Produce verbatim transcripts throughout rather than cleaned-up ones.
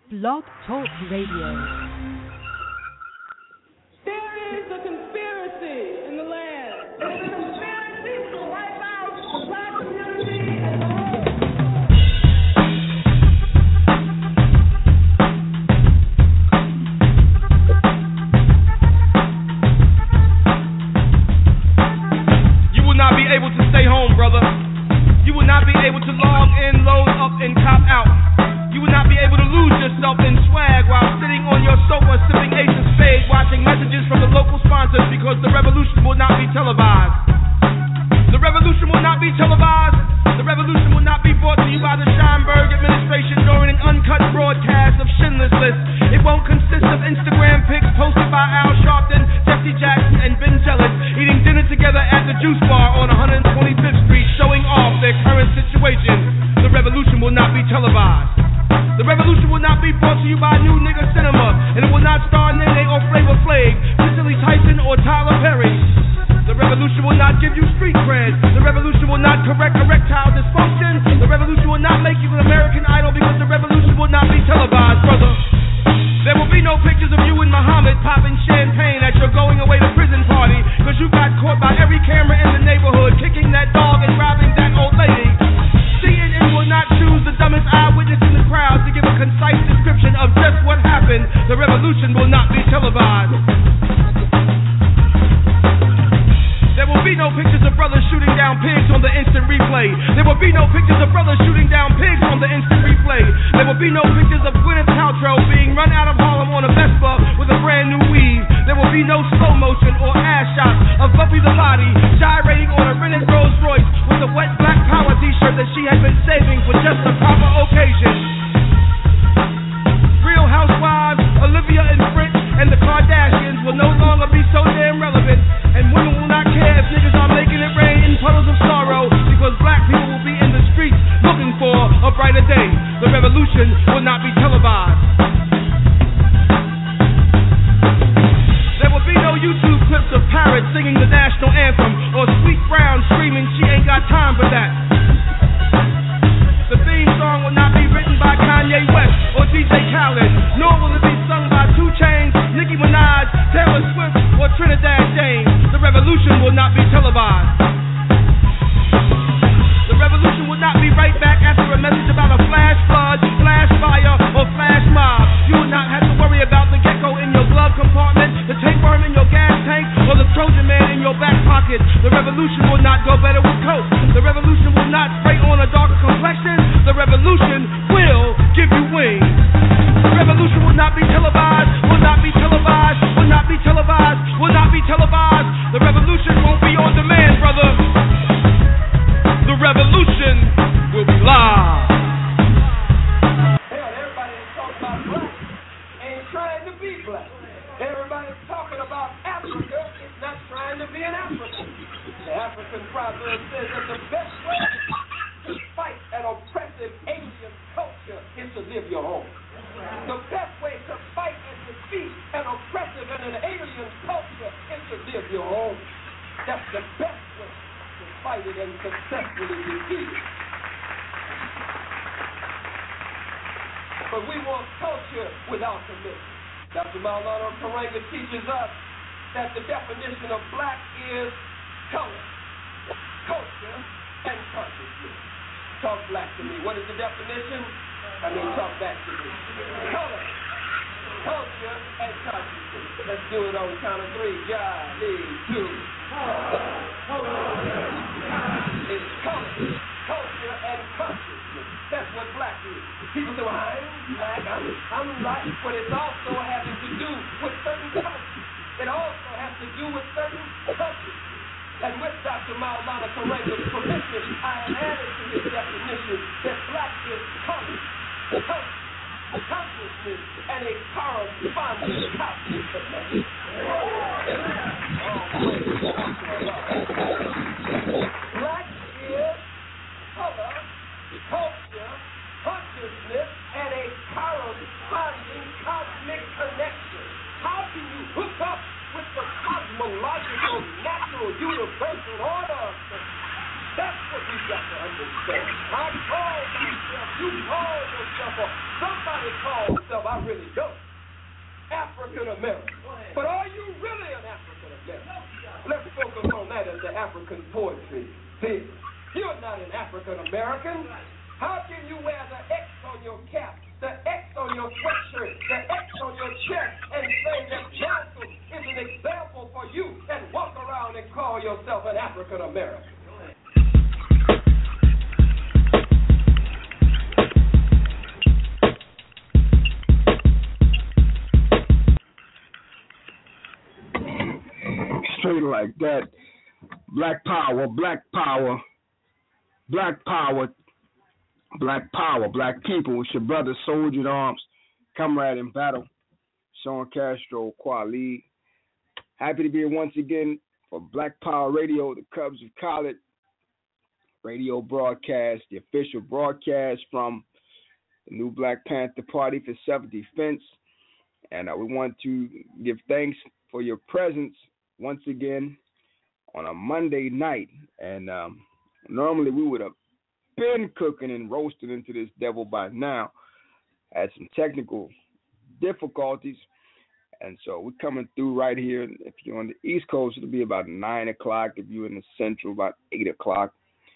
Blog Talk Radio. There is a conspiracy in the land. There's a conspiracy to wipe out the black community as a whole. You will not be able to stay home, brother. You will not be able to log in, load up, and cop out. You will not be able to lose yourself in swag while sitting on your sofa sipping Ace of Spades, watching messages from the local sponsors because the revolution will not be televised. The revolution will not be televised. The revolution will not be brought to you by the Scheinberg administration during an uncut broadcast of Schindler's List. It won't consist of Instagram pics posted by Al Sharpton, Jesse Jackson, and Ben Jealous eating dinner together at the Juice Bar on one twenty-fifth Street, showing off their current situation. The revolution will not be televised. The revolution will not be brought to you by New Nigga Cinema, and it will not star Nene or Flavor Flav, Cicely Tyson or Tyler Perry. The revolution will not give you street cred. The revolution will not correct erectile dysfunction. The revolution will not make you an American Idol because the revolution will not be televised, brother. There will be no pictures of you and Muhammad popping champagne at your going away to prison party because you got caught by every camera in the neighborhood kicking that dog and robbing that old lady. C N N will not choose the dumbest eyewitness in the crowd to give a concise description of just what happened. The revolution will not be televised. There will be no pictures of brothers shooting down pigs on the instant replay. There will be no pictures of brothers shooting down pigs on the instant replay. There will be no pictures of Gwyneth Paltrow being run out of Harlem on a Vespa with a brand new weave. There will be no slow motion or ass shots of Buffy the Body gyrating on a rented Rolls Royce with a wet Black Power t-shirt that she had been saving for just the proper occasion. Real Housewives, Olivia and Fritz, and the Kardashians will no longer be so damn relevant, and women will not care if niggas are making it rain in puddles of sorrow because black people will be in the streets looking for a brighter day. The revolution will not be televised. There will be no YouTube clips of parrots singing the national anthem or Sweet Brown screaming she ain't got time for that. The theme song will not be written by Kanye West or D J Khaled, nor will it be sung by two Chainz, Nicki Minaj, Taylor Swift, or Trinidad James. The revolution will not be televised. The revolution will not be right back after a message about a flash flood, flash fire, or flash mob. You will not have to worry about the gecko in your glove compartment, the tapeworm in your gas tank, or the Trojan man in your back pocket. The revolution will not go better with coke. The revolution will not spray on a darker complexion. The revolution will give you wings. The revolution will not be televised, will not be televised, will not be televised, will not be televised. The revolution won't be on demand, brother. The revolution will be live. Hell, everybody that's talking about black ain't trying to be black. Everybody's talking about Africa is not trying to be an African. The African proverb says that the best way to fight an oppressive alien culture is to live your home. The best way to fight and defeat an oppressive and an alien culture is to live your home. That's the best way to fight it and successfully defeat it. But we want culture without commitment. Doctor Maulana Karenga teaches us that the definition of black is color, culture, and consciousness. Talk black to me. What is the definition? I mean, talk back to me. Color, culture, and consciousness. Let's do it on the count of three. Ja, Lee, two. It's color, culture, and consciousness. That's what black is. People say, well, I'm black, I'm, I'm black, but it's also having to do with certain cultures. It also has to do with certain cultures. And with Doctor Maulana Karenga's permission, I have added to his definition that black is color, culture, consciousness, and a corresponding consciousness. Black is color, culture, consciousness, and a corresponding cosmic connection. How can you hook up with the cosmological, natural, universal order of things? That's what we got to understand. I call myself, you call yourself, or somebody calls yourself I really don't. African American. But are you really an African American? Let's focus on that as the African poetry theory. You're not an African American. How can you wear the X on your cap, the X on your sweatshirt, the X on your chest, and say that Johnson is an example for you and walk around and call yourself an African American? Straight like that. Black power, black power, black power, black power, black people. It's your brother, soldier in arms, comrade in battle, Sean Castro, Kweli. Happy to be here once again for Black Power Radio, the Cubs of Khaled radio broadcast, the official broadcast from the new Black Panther Party for Self-Defense. And uh, we want to give thanks for your presence once again on a Monday night. And um, normally we would have been cooking and roasting into this devil by now. Had some technical difficulties, and so we're coming through right here. If you're on the East Coast, it'll be about nine o'clock. If you're in the Central, about eight o'clock,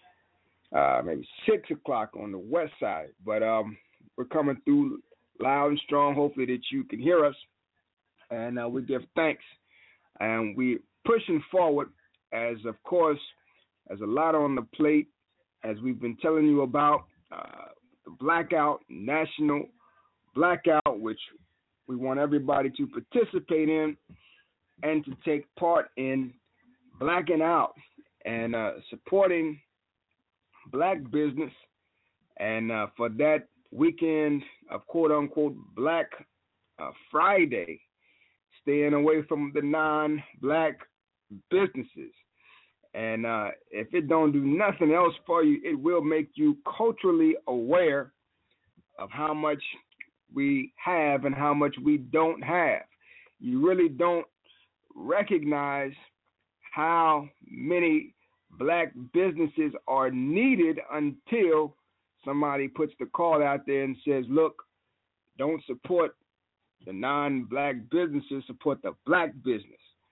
uh, maybe six o'clock on the West Side. But um, we're coming through loud and strong. Hopefully that you can hear us, and uh, we give thanks, and we're pushing forward. As of course, there's a lot on the plate, as we've been telling you about uh, the blackout, national blackout, which we want everybody to participate in and to take part in blacking out and uh, supporting black business. And uh, for that weekend of quote-unquote Black uh, Friday, staying away from the non-black businesses. And uh, if it don't do nothing else for you, it will make you culturally aware of how much we have and how much we don't have. You really don't recognize how many black businesses are needed until somebody puts the call out there and says, look, don't support the non-black businesses, support the black business.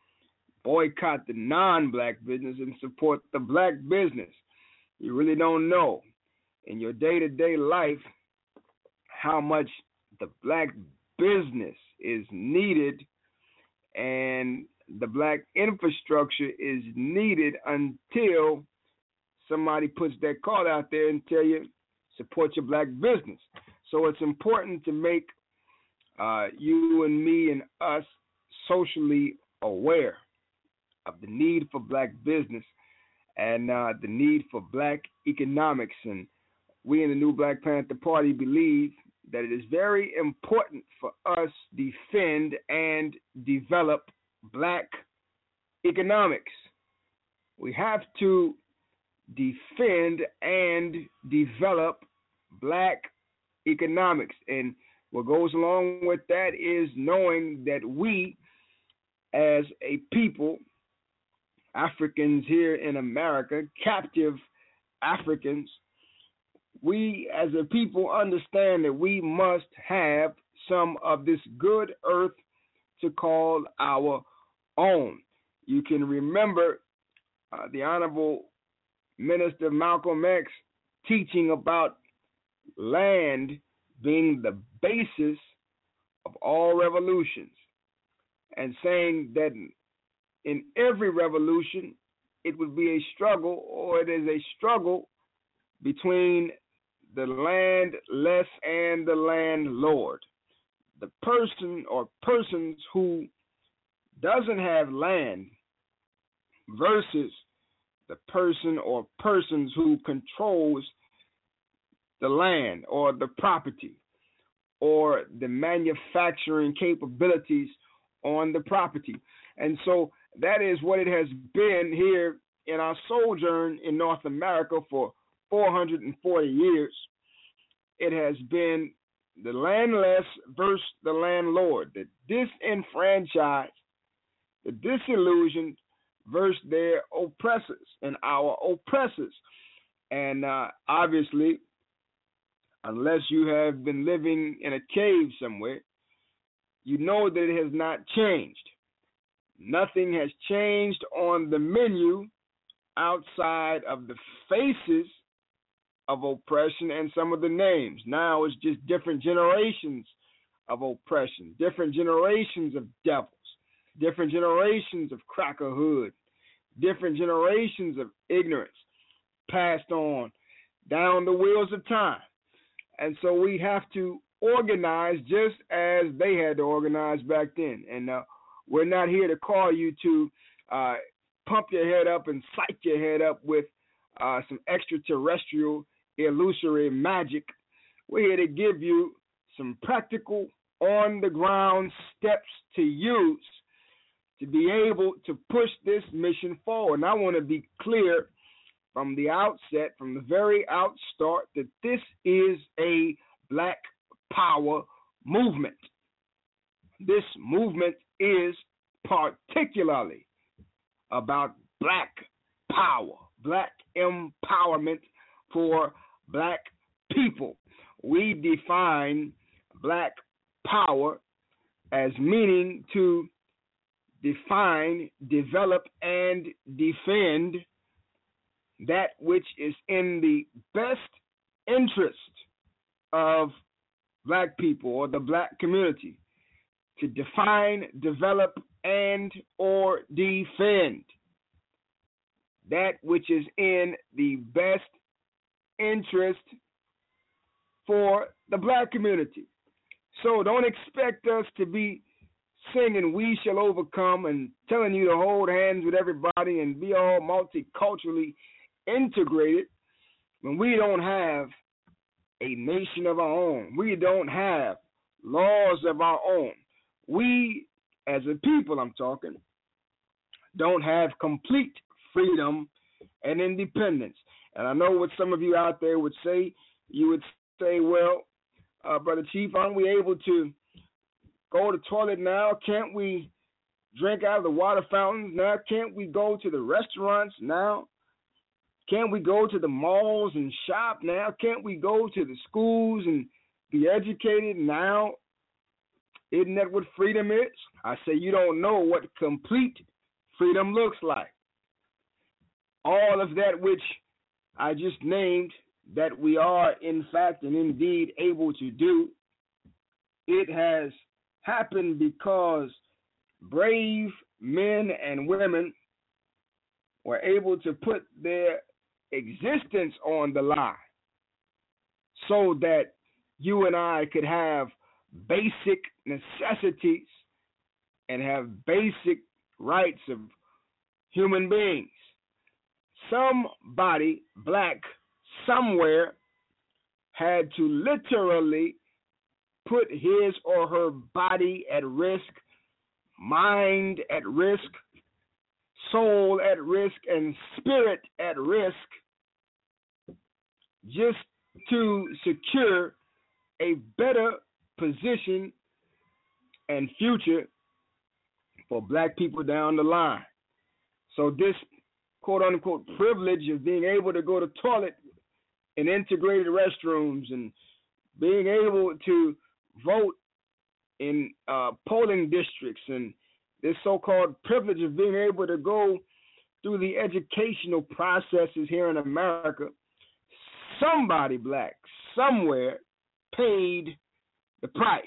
Boycott the non-black business and support the black business. You really don't know in your day-to-day life how much the black business is needed and the black infrastructure is needed until somebody puts that call out there and tell you, support your black business. So it's important to make uh, you and me and us socially aware of the need for black business and uh, the need for black economics. And we in the new Black Panther Party believe that it is very important for us to defend and develop black economics. We have to defend and develop black economics. And what goes along with that is knowing that we, as a people, Africans here in America, captive Africans, we as a people understand that we must have some of this good earth to call our own. You can remember uh, the Honorable Minister Malcolm X teaching about land being the basis of all revolutions and saying that in every revolution, it would be a struggle, or it is a struggle between the landless and the landlord. The person or persons who doesn't have land versus the person or persons who controls the land or the property or the manufacturing capabilities on the property. And so that is what it has been here in our sojourn in North America for four hundred forty years. It has been the landless versus the landlord, the disenfranchised, the disillusioned versus their oppressors and our oppressors. And uh, obviously, unless you have been living in a cave somewhere, you know that it has not changed. Nothing has changed on the menu outside of the faces of oppression and some of the names. Now it's just different generations of oppression, different generations of devils, different generations of crackerhood, different generations of ignorance passed on down the wheels of time. And so we have to organize just as they had to organize back then. And uh, we're not here to call you to uh, pump your head up and psych your head up with uh, some extraterrestrial illusory magic. We're here to give you some practical on-the-ground steps to use to be able to push this mission forward. And I want to be clear from the outset, from the very outstart, that this is a Black Power movement. This movement is particularly about Black power, Black empowerment for Black people. We define Black power as meaning to define, develop, and defend that which is in the best interest of Black people or the Black community, to define, develop, and or defend that which is in the best interest for the Black community. So don't expect us to be singing "We Shall Overcome" and telling you to hold hands with everybody and be all multiculturally integrated when we don't have a nation of our own. We don't have laws of our own. We, as a people, I'm talking, don't have complete freedom and independence. And I know what some of you out there would say. You would say, well, uh, Brother Chief, aren't we able to go to the toilet now? Can't we drink out of the water fountains now? Can't we go to the restaurants now? Can't we go to the malls and shop now? Can't we go to the schools and be educated now? Isn't that what freedom is? I say you don't know what complete freedom looks like. All of that which I just named, that we are in fact and indeed able to do, it has happened because brave men and women were able to put their existence on the line so that you and I could have basic necessities and have basic rights of human beings. Somebody, Black, somewhere had to literally put his or her body at risk, mind at risk, soul at risk, and spirit at risk just to secure a better position and future for Black people down the line. So this quote-unquote privilege of being able to go to toilet in integrated restrooms and being able to vote in uh, polling districts, and this so-called privilege of being able to go through the educational processes here in America, somebody Black somewhere paid the price.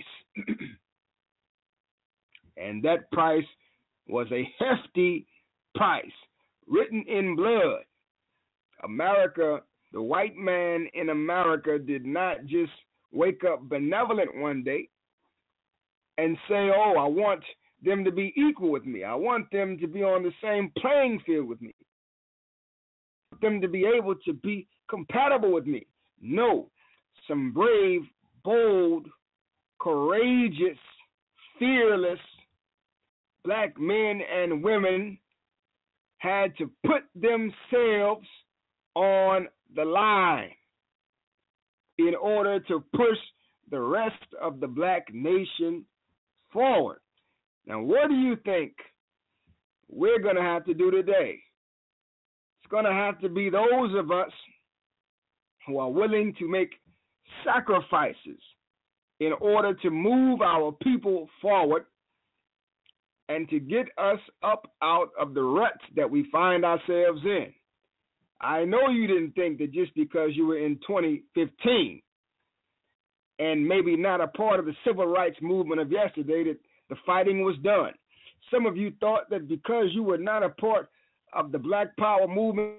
And that price was a hefty price, written in blood. America, the white man in America did not just wake up benevolent one day and say, oh, I want them to be equal with me. I want them to be on the same playing field with me. I want them to be able to be compatible with me. No, some brave, bold, courageous, fearless Black men and women had to put themselves on the line in order to push the rest of the Black nation forward. Now, what do you think we're going to have to do today? It's going to have to be those of us who are willing to make sacrifices in order to move our people forward and to get us up out of the ruts that we find ourselves in. I know you didn't think that just because you were in twenty fifteen and maybe not a part of the civil rights movement of yesterday that the fighting was done. Some of you thought that because you were not a part of the Black Power movement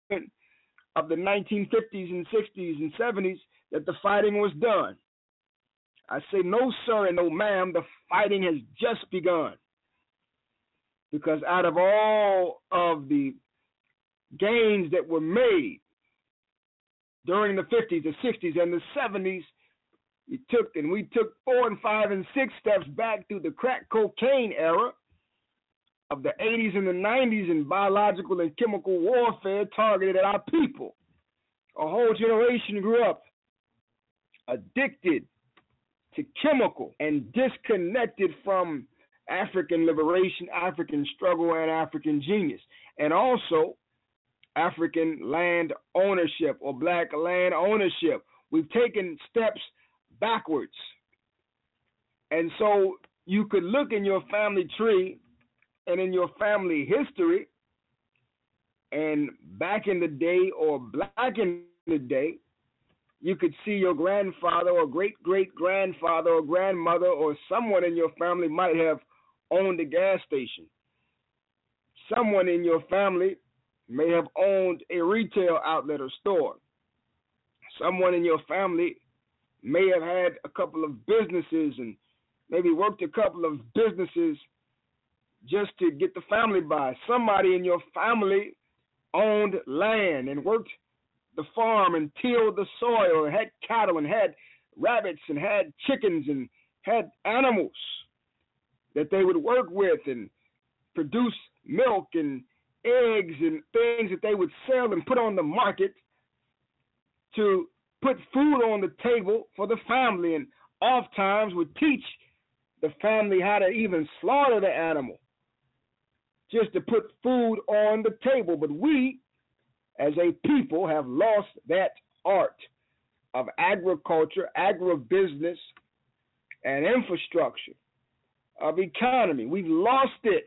of the nineteen fifties and sixties and seventies that the fighting was done. I say no, sir, and no, ma'am. The fighting has just begun. Because out of all of the gains that were made during the fifties, the sixties, and the seventies, we took and we took four and five and six steps back through the crack cocaine era of the eighties and the nineties, in biological and chemical warfare targeted at our people. A whole generation grew up addicted to chemical and disconnected from African liberation, African struggle, and African genius, and also African land ownership or black land ownership. We've taken steps backwards. And so you could look in your family tree and in your family history, and back in the day or black in the day, you could see your grandfather or great-great-grandfather or grandmother or someone in your family might have owned a gas station. Someone in your family may have owned a retail outlet or store. Someone in your family may have had a couple of businesses and maybe worked a couple of businesses just to get the family by. Somebody in your family owned land and worked the farm and tilled the soil and had cattle and had rabbits and had chickens and had animals that they would work with and produce milk and eggs and things that they would sell and put on the market to put food on the table for the family, and oftentimes would teach the family how to even slaughter the animal just to put food on the table. But we, as a people, have lost that art of agriculture, agribusiness, and infrastructure, of economy. We've lost it.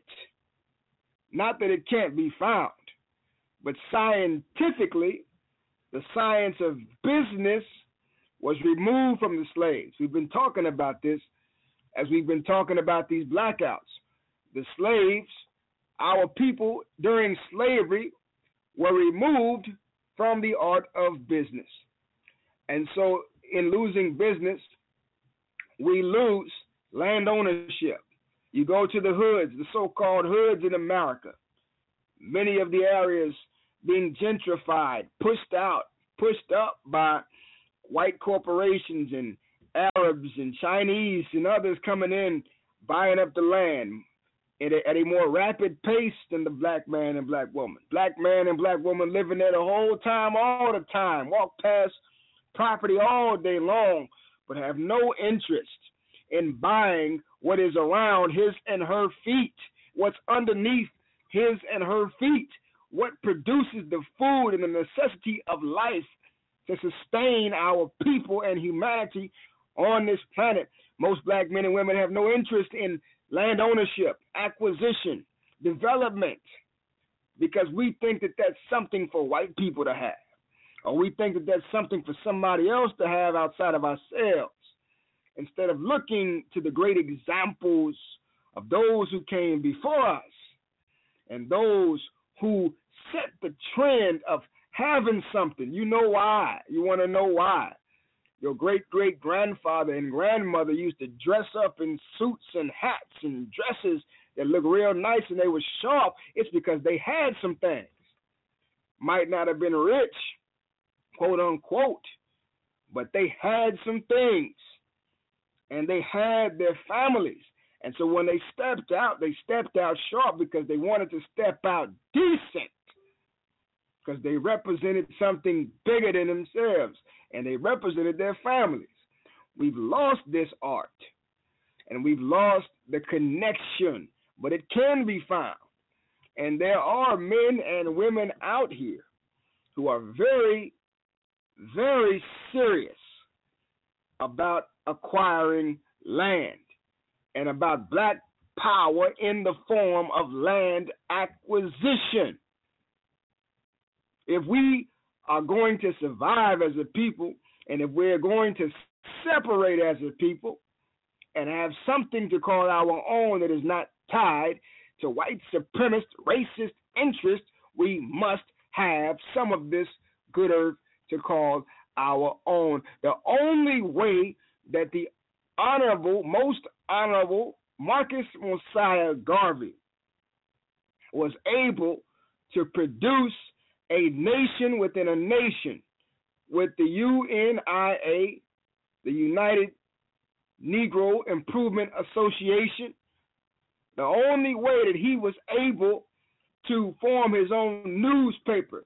Not that it can't be found, but scientifically, the science of business was removed from the slaves. We've been talking about this as we've been talking about these blackouts. The slaves, our people during slavery, were removed from the art of business. And so in losing business, we lose land ownership. You go to the hoods, the so-called hoods in America, many of the areas being gentrified, pushed out, pushed up by white corporations and Arabs and Chinese and others coming in, buying up the land at a, at a more rapid pace than the black man and black woman. Black man and black woman living there the whole time, all the time, walk past property all day long, but have no interest in buying what is around his and her feet, what's underneath his and her feet, what produces the food and the necessity of life to sustain our people and humanity on this planet. Most black men and women have no interest in land ownership, acquisition, development, because we think that that's something for white people to have, or we think that that's something for somebody else to have outside of ourselves, instead of looking to the great examples of those who came before us and those who set the trend of having something. You know why. You want to know why. Your great-great-grandfather and grandmother used to dress up in suits and hats and dresses that look real nice and they were sharp. It's because they had some things. Might not have been rich, quote unquote, but they had some things. And they had their families. And so when they stepped out, they stepped out sharp because they wanted to step out decent, because they represented something bigger than themselves, and they represented their families. We've lost this art, and we've lost the connection, but it can be found. And there are men and women out here who are very, very serious about acquiring land and about black power in the form of land acquisition. If we are going to survive as a people, and if we're going to separate as a people and have something to call our own that is not tied to white supremacist, racist interests, we must have some of this good earth to call our own. The only way that the honorable, most honorable Marcus Mosiah Garvey was able to produce a nation within a nation with the U N I A, the United Negro Improvement Association, the only way that he was able to form his own newspaper,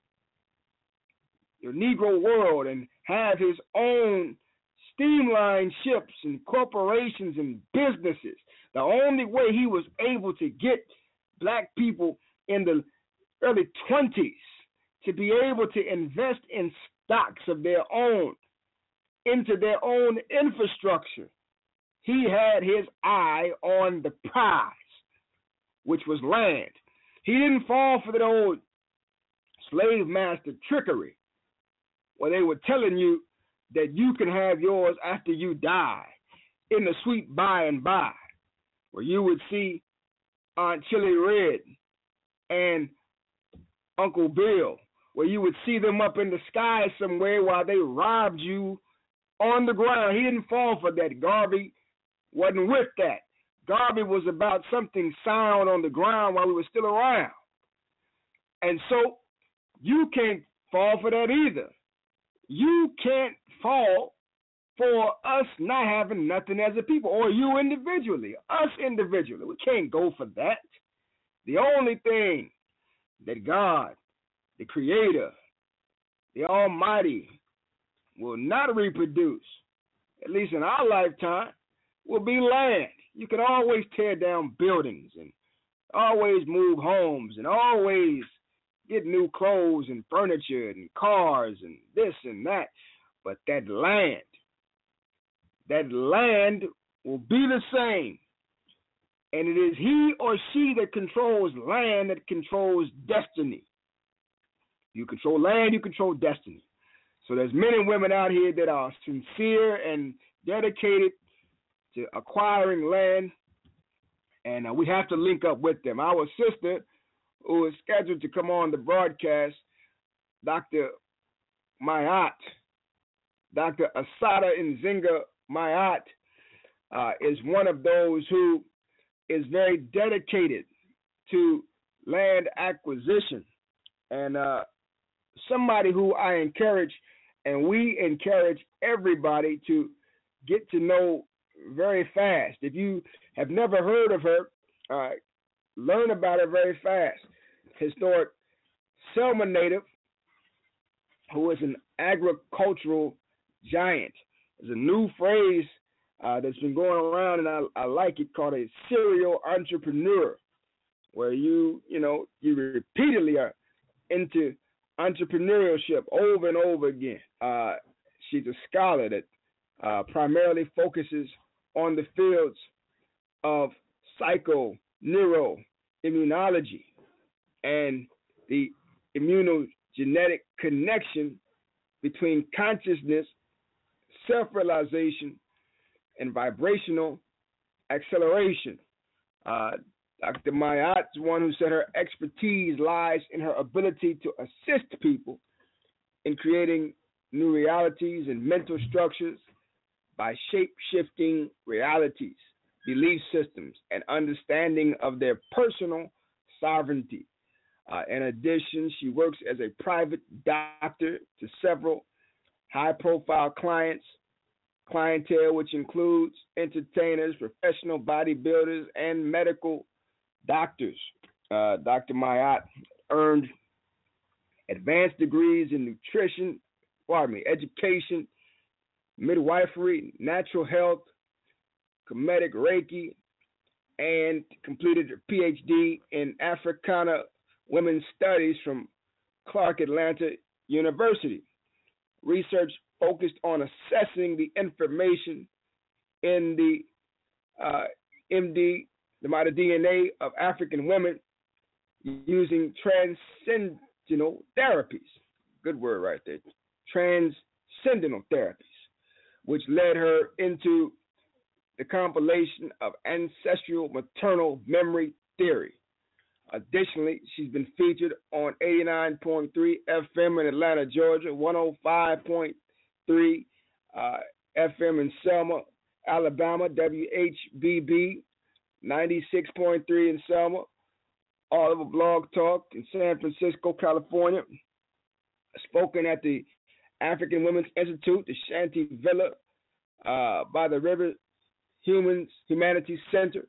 the Negro World, and have his own steamline ships and corporations and businesses, the only way he was able to get black people in the early twenties to be able to invest in stocks of their own, into their own infrastructure, he had his eye on the prize, which was land. He didn't fall for that old slave master trickery where they were telling you that you can have yours after you die in the sweet by and by, where you would see Aunt Chili Red and Uncle Bill, where you would see them up in the sky somewhere while they robbed you on the ground. He didn't fall for that. Garvey wasn't with that. Garvey was about something sound on the ground while we were still around. And so you can't fall for that either. You can't fall for us not having nothing as a people, or you individually, us individually. We can't go for that. The only thing that God, the Creator, the Almighty, will not reproduce, at least in our lifetime, will be land. You can always tear down buildings and always move homes and always get new clothes and furniture and cars and this and that. But that land, that land will be the same. And it is he or she that controls land that controls destiny. You control land, you control destiny. So there's men and women out here that are sincere and dedicated to acquiring land, and uh, we have to link up with them. Our sister, who is scheduled to come on the broadcast, Doctor Mayat, Doctor Asada Nzinga Mayat, uh, is one of those who is very dedicated to land acquisition, and uh, somebody who I encourage, and we encourage everybody to get to know very fast. If you have never heard of her, uh, learn about her very fast. Historic Selma native, who is an agricultural giant. There's a new phrase uh, that's been going around, and I, I like it, called a serial entrepreneur, where you, you know, you repeatedly are into entrepreneurship over and over again. Uh, she's a scholar that uh, primarily focuses on the fields of psycho, neuro, immunology, and the immunogenetic connection between consciousness, self-realization, and vibrational acceleration. Uh, Doctor Mayat is one who said her expertise lies in her ability to assist people in creating new realities and mental structures by shape-shifting realities, belief systems, and understanding of their personal sovereignty. Uh, in addition, she works as a private doctor to several high-profile clients, clientele which includes entertainers, professional bodybuilders, and medical doctors. Uh, Doctor Mayat earned advanced degrees in nutrition, pardon me, education, midwifery, natural health, Kemetic Reiki, and completed a P H D in Africana Women's Studies from Clark Atlanta University. Research focused on assessing the information in the uh, M D, the mitochondrial D N A of African women using transcendental therapies. Good word right there. Transcendental therapies, which led her into the compilation of ancestral maternal memory theory. Additionally, she's been featured on eighty-nine point three F M in Atlanta, Georgia, one oh five point three uh, F M in Selma, Alabama, W H B B, ninety-six point three in Selma, Oliver Blog Talk in San Francisco, California, spoken at the African Women's Institute, the Shanty Villa uh, by the River Humans Humanities Center,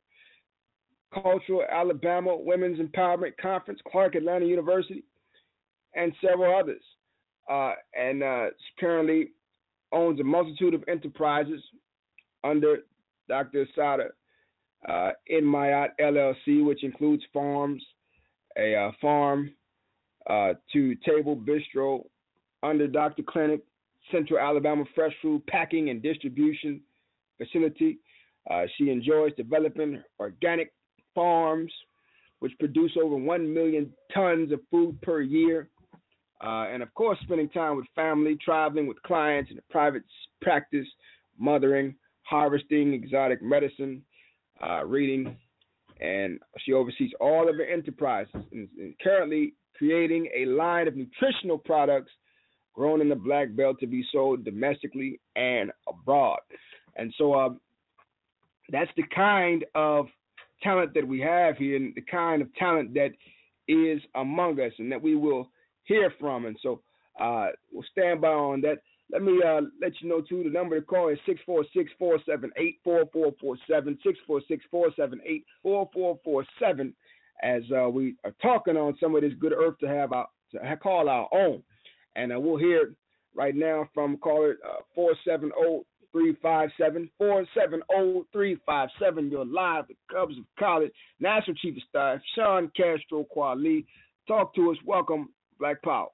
Cultural Alabama Women's Empowerment Conference, Clark Atlanta University, and several others. Uh, and uh, currently owns a multitude of enterprises under Doctor Asada uh, in Mayat L L C, which includes farms, a uh, farm uh, to table bistro under Doctor Clinic, Central Alabama Fresh Food Packing and Distribution Facility. Uh, she enjoys developing organic farms, which produce over one million tons of food per year. Uh, and, of course, spending time with family, traveling with clients in a private practice, mothering, harvesting exotic medicine, uh, reading. And she oversees all of her enterprises and, and currently creating a line of nutritional products grown in the Black Belt to be sold domestically and abroad. And so uh, that's the kind of talent that we have here and the kind of talent that is among us and that we will hear from. And so uh, we'll stand by on that. Let me uh, let you know, too, the number to call is six four six, four seven eight, four four four seven, six four six, four seven eight, four four four seven, as uh, we are talking on some of this good earth to have our, to call our own. And uh, we'll hear right now from caller uh, four seven zero, three five seven, four seven zero, three five seven. You're live with Cubs of College, National Chief of Staff, Sean Castro Kweli. Talk to us. Welcome, Black Power.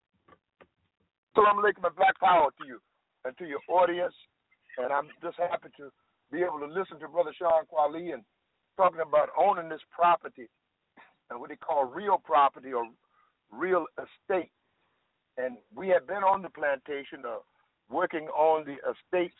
Assalamu alaikum and Black Power to you and to your audience. And I'm just happy to be able to listen to Brother Sean Kweli and talking about owning this property and what they call real property or real estate. And we have been on the plantation uh, working on the estates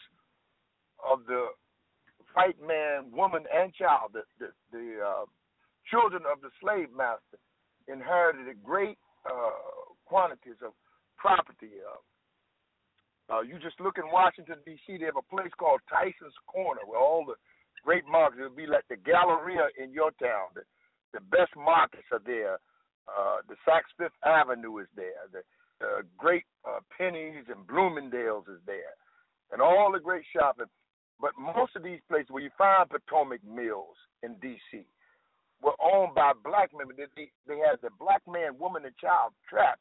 of the white man, woman, and child. The, the, the uh, children of the slave master inherited great uh, quantities of property. Uh, uh, you just look in Washington, D C, they have a place called Tyson's Corner where all the great markets, it would be like the Galleria in your town. The, the best markets are there. Uh, the Saks Fifth Avenue is there. The uh, great uh, Pennies and Bloomingdale's is there. And all the great shopping. But most of these places where you find Potomac Mills in D C were owned by black men. They, they had the black man, woman, and child trapped.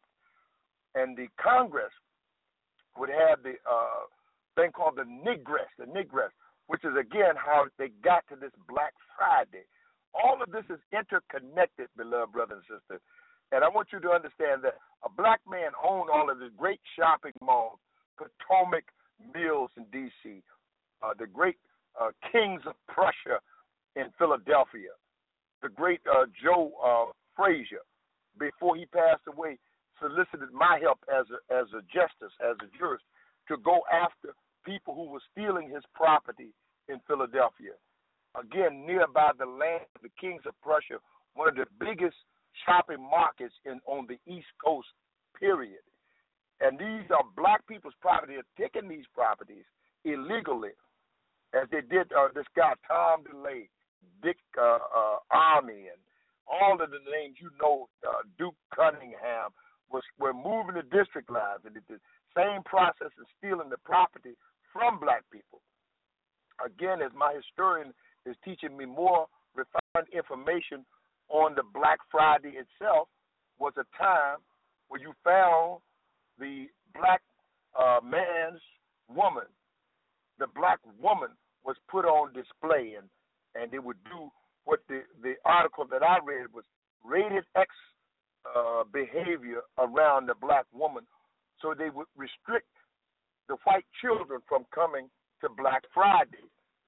And the Congress would have the uh, thing called the Negress, the Negress, which is, again, how they got to this Black Friday. All of this is interconnected, beloved brothers and sisters. And I want you to understand that a black man owned all of this great shopping malls, Potomac Mills in D C, uh, the great uh, Kings of Prussia in Philadelphia, the great uh, Joe uh, Frazier, before he passed away, solicited my help as a, as a justice, as a jurist, to go after people who were stealing his property in Philadelphia. Again, nearby the land of the Kings of Prussia, one of the biggest shopping markets in on the East Coast, period. And these are black people's property. They're taking these properties illegally, as they did uh, this guy, Tom DeLay, Dick uh, uh, Army, and all of the names you know, uh, Duke Cunningham, was were moving the district lines. And it's the same process of stealing the property from black people. Again, as my historian is teaching me more refined information on the Black Friday itself, was a time where you found the black uh, man's woman. The black woman was put on display, and, and they would do what the, the article that I read was rated X uh, behavior around the black woman, so they would restrict the white children from coming to Black Friday.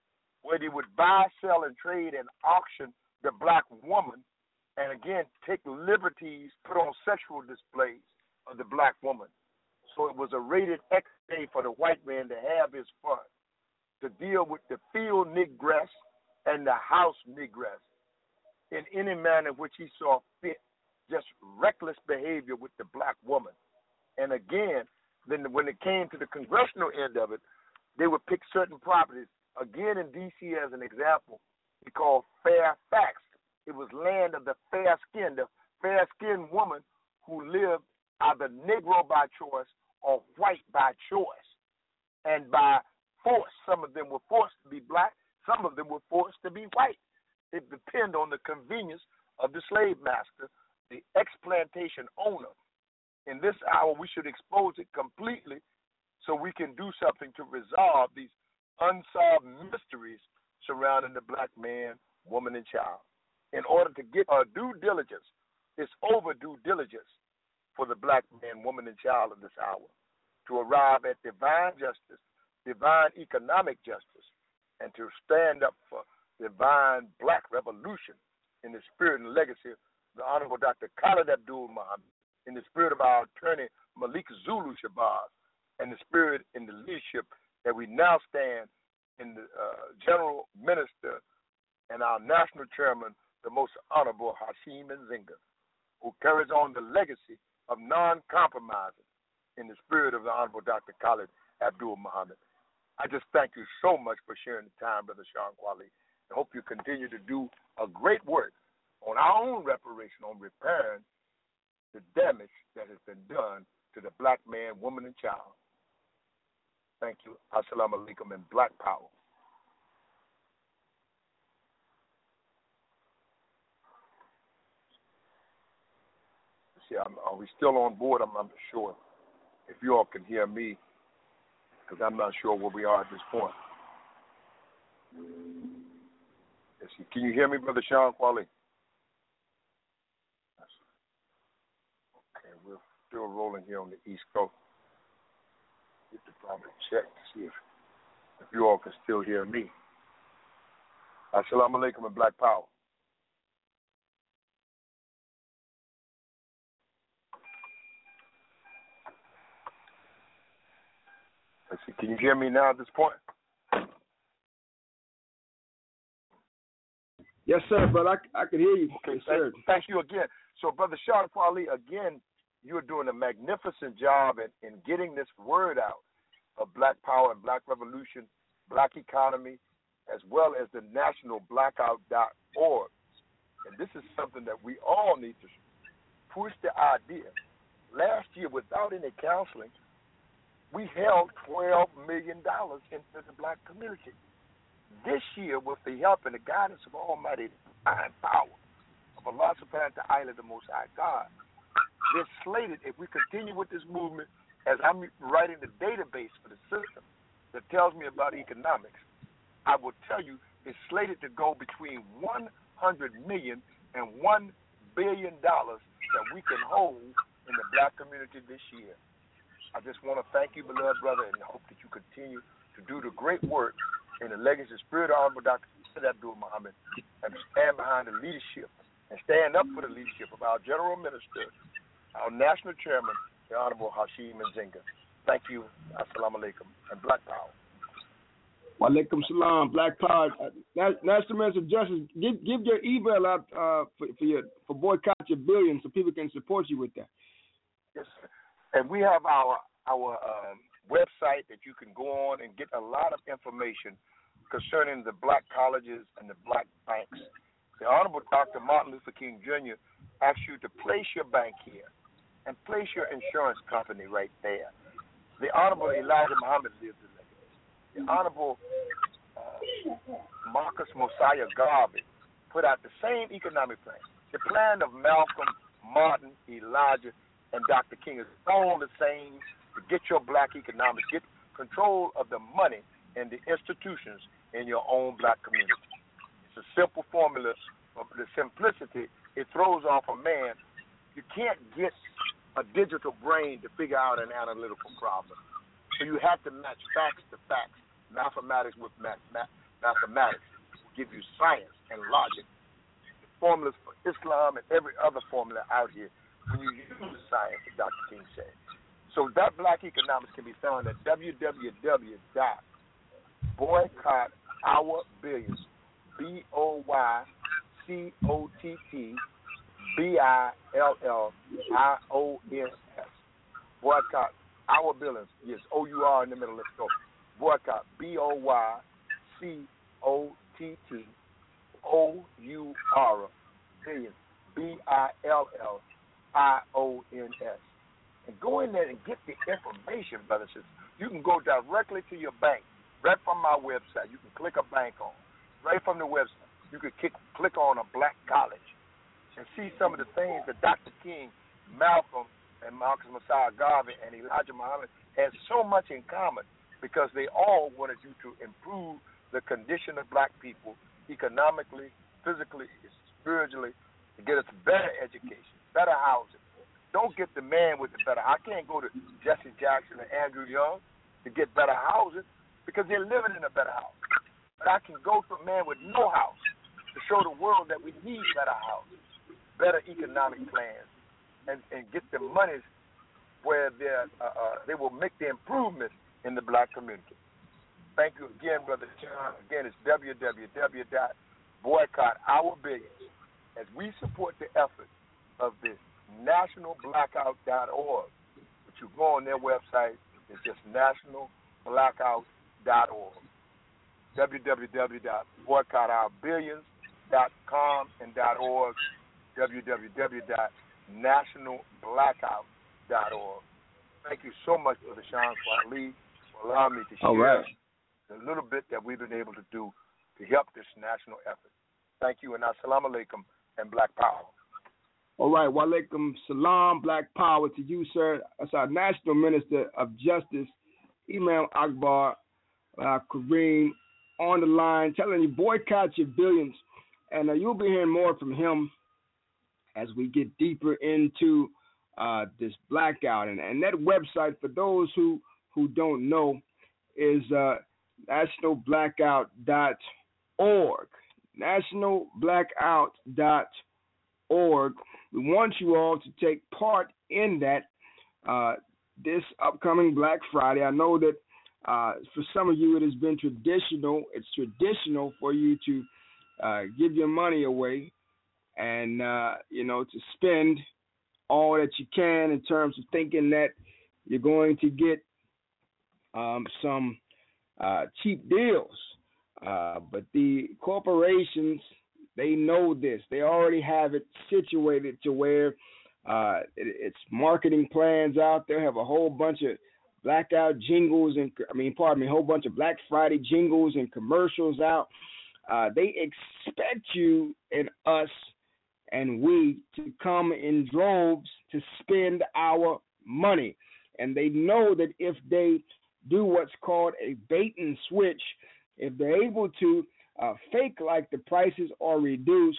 where they would buy, sell, and trade and auction the black woman, and again take liberties, put on sexual displays of the black woman. So it was a rated X day for the white man to have his fun, to deal with the field negress and the house negress in any manner which he saw fit, just reckless behavior with the black woman. And again, then when it came to the congressional end of it, they would pick certain properties. Again, in D C as an example, we called Fairfax. It was land of the fair-skinned, the fair-skinned woman who lived either Negro by choice or white by choice. And by force, some of them were forced to be black, some of them were forced to be white. It depended on the convenience of the slave master, the explantation owner. In this hour, we should expose it completely so we can do something to resolve these unsolved mysteries surrounding the black man, woman, and child. In order to get our due diligence, it's overdue diligence for the black man, woman, and child of this hour to arrive at divine justice, divine economic justice, and to stand up for divine black revolution in the spirit and legacy of the Honorable Doctor Khalid Abdul Muhammad, in the spirit of our attorney Malik Zulu Shabazz, and the spirit and the leadership that we now stand in the uh, General Minister and our national chairman, the most Honorable Hashim Nzinga, who carries on the legacy of non-compromising in the spirit of the Honorable Doctor Khalid Abdul Muhammad. I just thank you so much for sharing the time, Brother Sean Kwali. I hope you continue to do a great work on our own reparation, on repairing the damage that has been done to the black man, woman, and child. Thank you. Assalamu alaikum and black power. See, I'm, are we still on board? I'm not sure if you all can hear me, because I'm not sure where we are at this point. Let's see. Can you hear me, Brother Sean Kwali? Okay, we're still rolling here on the East Coast. Get to probably check to see if, if you all can still hear me. Assalamu alaikum and black power. Let's see. Can you hear me now at this point? Yes, sir, brother. I, I can hear you. Okay, yes, thank, sir. thank you again. So, Brother Sean Kwali, again, you're doing a magnificent job in, in getting this word out of black power and black revolution, black economy, as well as the national blackout dot org. And this is something that we all need to push the idea. Last year, without any counseling, we held twelve million dollars into the black community. This year, with the help and the guidance of Almighty divine power of Allah subhanahu wa ta'ala, the Most High God, they're slated, if we continue with this movement, as I'm writing the database for the system that tells me about economics, I will tell you it's slated to go between one hundred million dollars and one billion dollars that we can hold in the black community this year. I just want to thank you, beloved brother, and hope that you continue to do the great work in the legacy of Spirit Honorable Doctor Abdul Muhammad, and stand behind the leadership and stand up for the leadership of our General Minister, our National Chairman, the Honorable Hashim Nzinga. Thank you. Assalamu alaikum and black power. Wa alaikum salam, black power. Uh, National Minister of Justice, give give your email out uh, for for your for boycott your billion, so people can support you with that. Yes, sir. And we have our our um, website that you can go on and get a lot of information concerning the black colleges and the black banks. The Honorable Doctor Martin Luther King Junior asks you to place your bank here and place your insurance company right there. The Honorable Elijah Muhammad lives in that. The Honorable uh, Marcus Mosiah Garvey put out the same economic plan. The plan of Malcolm, Martin, Elijah, and Doctor King is all the same to get your black economics, get control of the money and the institutions in your own black community. It's a simple formula of the simplicity. It throws off a man. You can't get a digital brain to figure out an analytical problem. So you have to match facts to facts, mathematics with math, math, mathematics, will give you science and logic, the formulas for Islam and every other formula out here when you use science, as Doctor King said. So that Black Economics can be found at w w w dot boycott our billions, B O Y C O T T B I L L I O N S. Boycott our billions. Yes, O U R in the middle. Let's go. Boycott, B O Y C O T T O U R, billions, B I L L I O N S. And go in there and get the information, brothers and sisters. You can go directly to your bank, right from my website. You can click a bank on, right from the website. You can click, click on a black college and see some of the things that Doctor King, Malcolm, and Marcus Messiah Garvey and Elijah Muhammad had so much in common, because they all wanted you to improve the condition of black people economically, physically, spiritually, to get us better education, better housing. Don't get the man with the better. I can't go to Jesse Jackson and Andrew Young to get better housing because they're living in a better house. But I can go to a man with no house to show the world that we need better houses, better economic plans, and, and get the monies where uh, uh, they will make the improvements in the black community. Thank you again, Brother John. Again, it's w w w dot boycott our billions as we support the effort of this national blackout dot org. But you go on their website, it's just national blackout dot org. w w w dot boycott our billions dot com and .org, w w w dot national blackout dot org. Thank you so much, Brother Sean Kwali, for allowing me to share right. the little bit that we've been able to do to help this national effort. Thank you, and assalamu alaikum and black power. All right, wa alaikum salam, black power to you, sir. That's our National Minister of Justice, Imam Akbar uh, Kareem, on the line, telling you boycott your billions. And uh, you'll be hearing more from him as we get deeper into uh, this blackout. And, and that website, for those who, who don't know, is uh, national blackout dot org. national blackout dot org. We want you all to take part in that uh, this upcoming Black Friday. I know that uh, for some of you it has been traditional. It's traditional for you to uh, give your money away and, uh, you know, to spend all that you can in terms of thinking that you're going to get um, some uh, cheap deals. Uh, but the corporations, they know this. They already have it situated to where uh, it, it's marketing plans out there. Have a whole bunch of blackout jingles and, I mean, pardon me, a whole bunch of Black Friday jingles and commercials out. Uh, they expect you and us and we to come in droves to spend our money. And they know that if they do what's called a bait and switch, if they're able to uh, fake like the prices are reduced,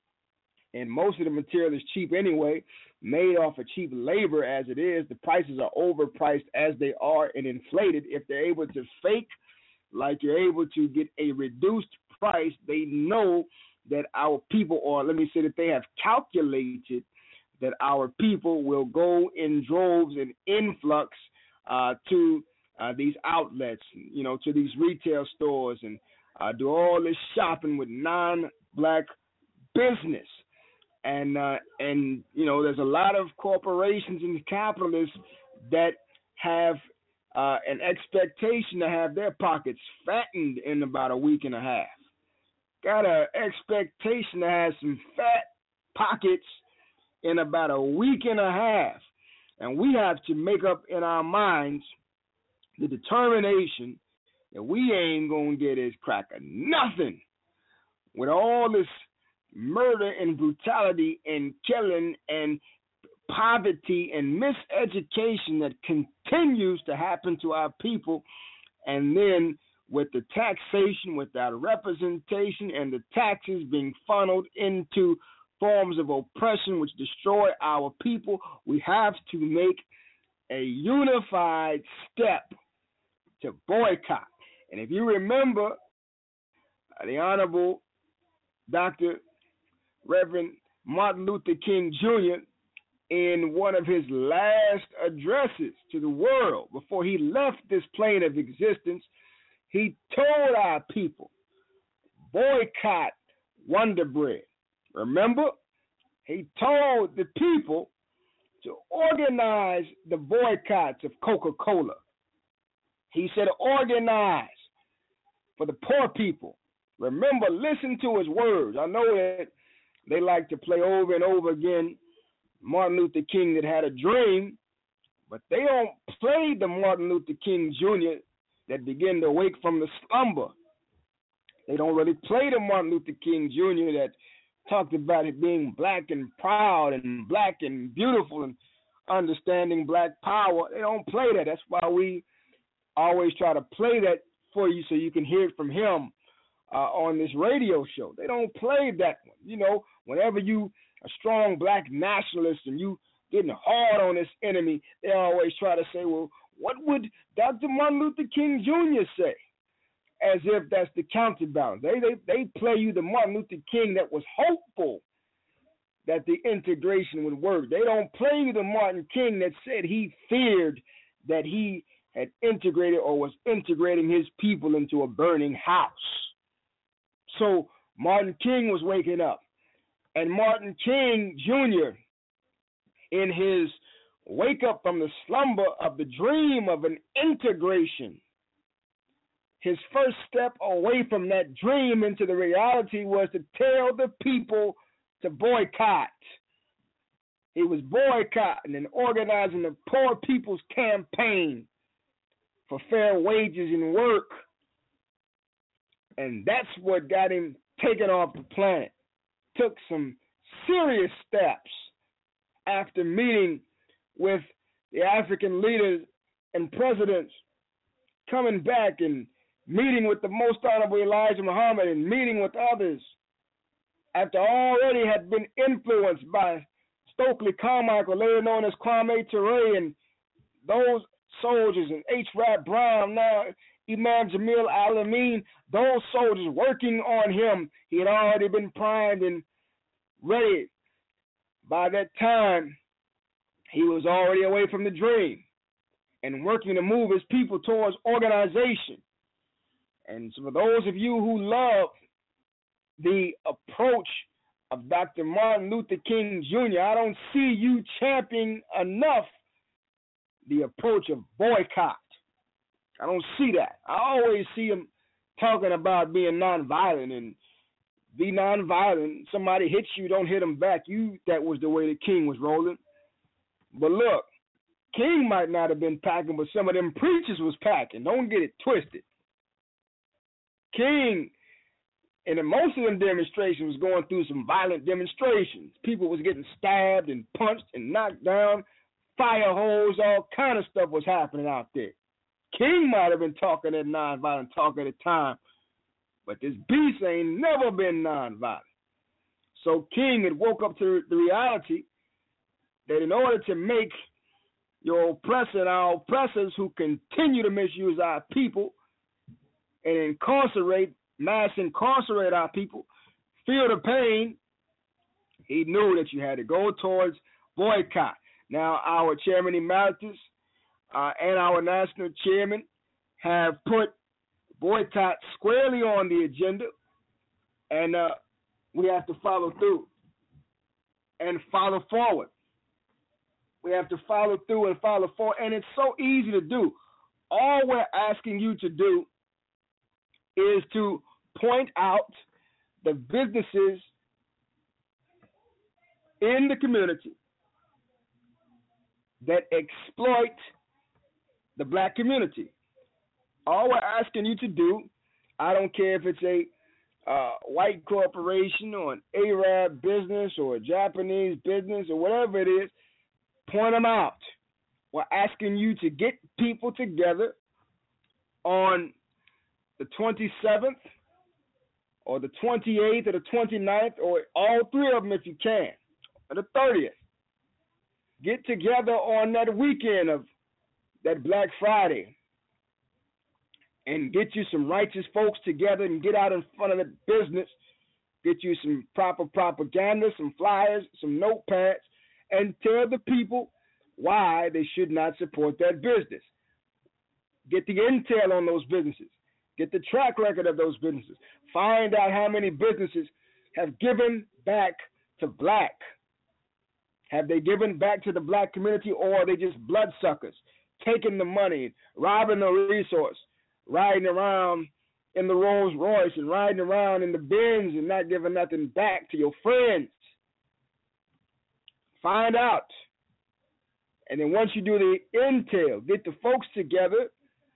and most of the material is cheap anyway, made off of cheap labor as it is, the prices are overpriced as they are and inflated. If they're able to fake like you're able to get a reduced price, they know that our people, or let me say that they have calculated that our people will go in droves and influx uh, to uh, these outlets, you know, to these retail stores, and uh, do all this shopping with non-black business. And, uh, and you know, there's a lot of corporations and capitalists that have uh, an expectation to have their pockets fattened in about a week and a half. Got an expectation to have some fat pockets in about a week and a half. And we have to make up in our minds the determination that we ain't going to get his cracker nothing with all this murder and brutality and killing and poverty and miseducation that continues to happen to our people. And then with the taxation without representation and the taxes being funneled into forms of oppression which destroy our people, we have to make a unified step to boycott. And if you remember the Honorable Doctor Reverend Martin Luther King Junior in one of his last addresses to the world before he left this plane of existence. He told our people, boycott Wonder Bread. Remember? He told the people to organize the boycotts of Coca-Cola. He said organize for the poor people. Remember, listen to his words. I know that they like to play over and over again Martin Luther King that had a dream, but they don't play the Martin Luther King Junior that began to wake from the slumber. They don't really play the Martin Luther King Junior that talked about it being black and proud and black and beautiful and understanding black power. They don't play that. That's why we always try to play that for you so you can hear it from him uh, on this radio show. They don't play that one. You know, whenever you a strong black nationalist and you getting hard on this enemy, they always try to say, well, what would Doctor Martin Luther King Junior say? As if that's the counterbalance. They, they, they play you the Martin Luther King that was hopeful that the integration would work. They don't play you the Martin King that said he feared that he had integrated or was integrating his people into a burning house. So Martin King was waking up. And Martin King Junior, in his wake up from the slumber of the dream of an integration, his first step away from that dream into the reality was to tell the people to boycott. He was boycotting and organizing the Poor People's Campaign for fair wages and work. And that's what got him taken off the planet. Took some serious steps after meeting with the African leaders and presidents, coming back and meeting with the Most Honorable Elijah Muhammad and meeting with others after already had been influenced by Stokely Carmichael, later known as Kwame Ture, and those soldiers, and H. Rap Brown, now Imam Jamil Al-Amin, those soldiers working on him. He had already been primed and ready. By that time, he was already away from the dream and working to move his people towards organization. And so for those of you who love the approach of Doctor Martin Luther King Junior, I don't see you championing enough the approach of boycott. I don't see that. I always see him talking about being nonviolent and be nonviolent. Somebody hits you, don't hit them back. You, that was the way the King was rolling. But look, King might not have been packing, but some of them preachers was packing. Don't get it twisted. King, and in most of them demonstrations, was going through some violent demonstrations. People was getting stabbed and punched and knocked down. Fire hose, all kind of stuff was happening out there. King might have been talking that nonviolent talk at the time, but this beast ain't never been nonviolent. So King had woke up to the reality that in order to make your oppressor and our oppressors who continue to misuse our people and incarcerate, mass incarcerate our people, feel the pain, he knew that you had to go towards boycott. Now, our Chairman Emeritus uh, and our National Chairman have put boycott squarely on the agenda, and uh, we have to follow through and follow forward. We have to follow through and follow forward, and it's so easy to do. All we're asking you to do is to point out the businesses in the community that exploit the black community. All we're asking you to do, I don't care if it's a uh, white corporation or an Arab business or a Japanese business or whatever it is, point them out. We're asking you to get people together on the twenty-seventh or the twenty-eighth or the twenty-ninth, or all three of them if you can, or the thirtieth. Get together on that weekend of that Black Friday and get you some righteous folks together and get out in front of the business. Get you some proper propaganda, some flyers, some notepads, and tell the people why they should not support that business. Get the intel on those businesses. Get the track record of those businesses. Find out how many businesses have given back to black. Have they given back to the black community, or are they just bloodsuckers, taking the money, robbing the resource, riding around in the Rolls Royce and riding around in the Benz and not giving nothing back to your friends? Find out. And then once you do the intel, get the folks together,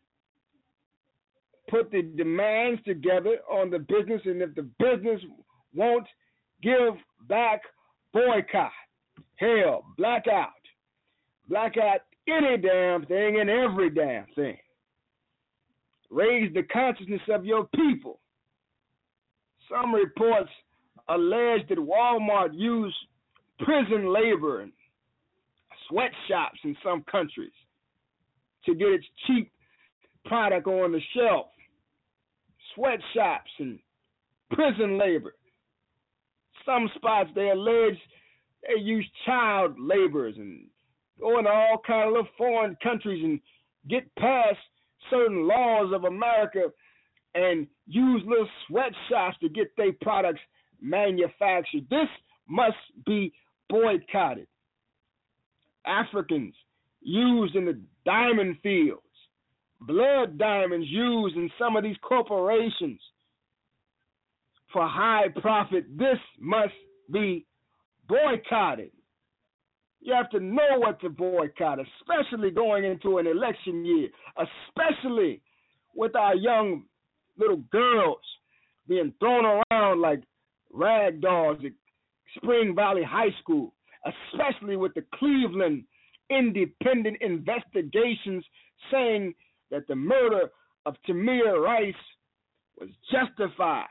put the demands together on the business, and if the business won't give back, boycott. Hell, blackout. Blackout any damn thing and every damn thing. Raise the consciousness of your people. Some reports allege that Walmart used prison labor and sweatshops in some countries to get its cheap product on the shelf. Sweatshops and prison labor. Some spots they allege they use child laborers and go into all kind of little foreign countries and get past certain laws of America and use little sweatshops to get their products manufactured. This must be boycotted. Africans used in the diamond fields, blood diamonds used in some of these corporations for high profit. This must be boycotted. You have to know what to boycott, especially going into an election year, especially with our young little girls being thrown around like rag dolls at Spring Valley High School, especially with the Cleveland independent investigations saying that the murder of Tamir Rice was justified,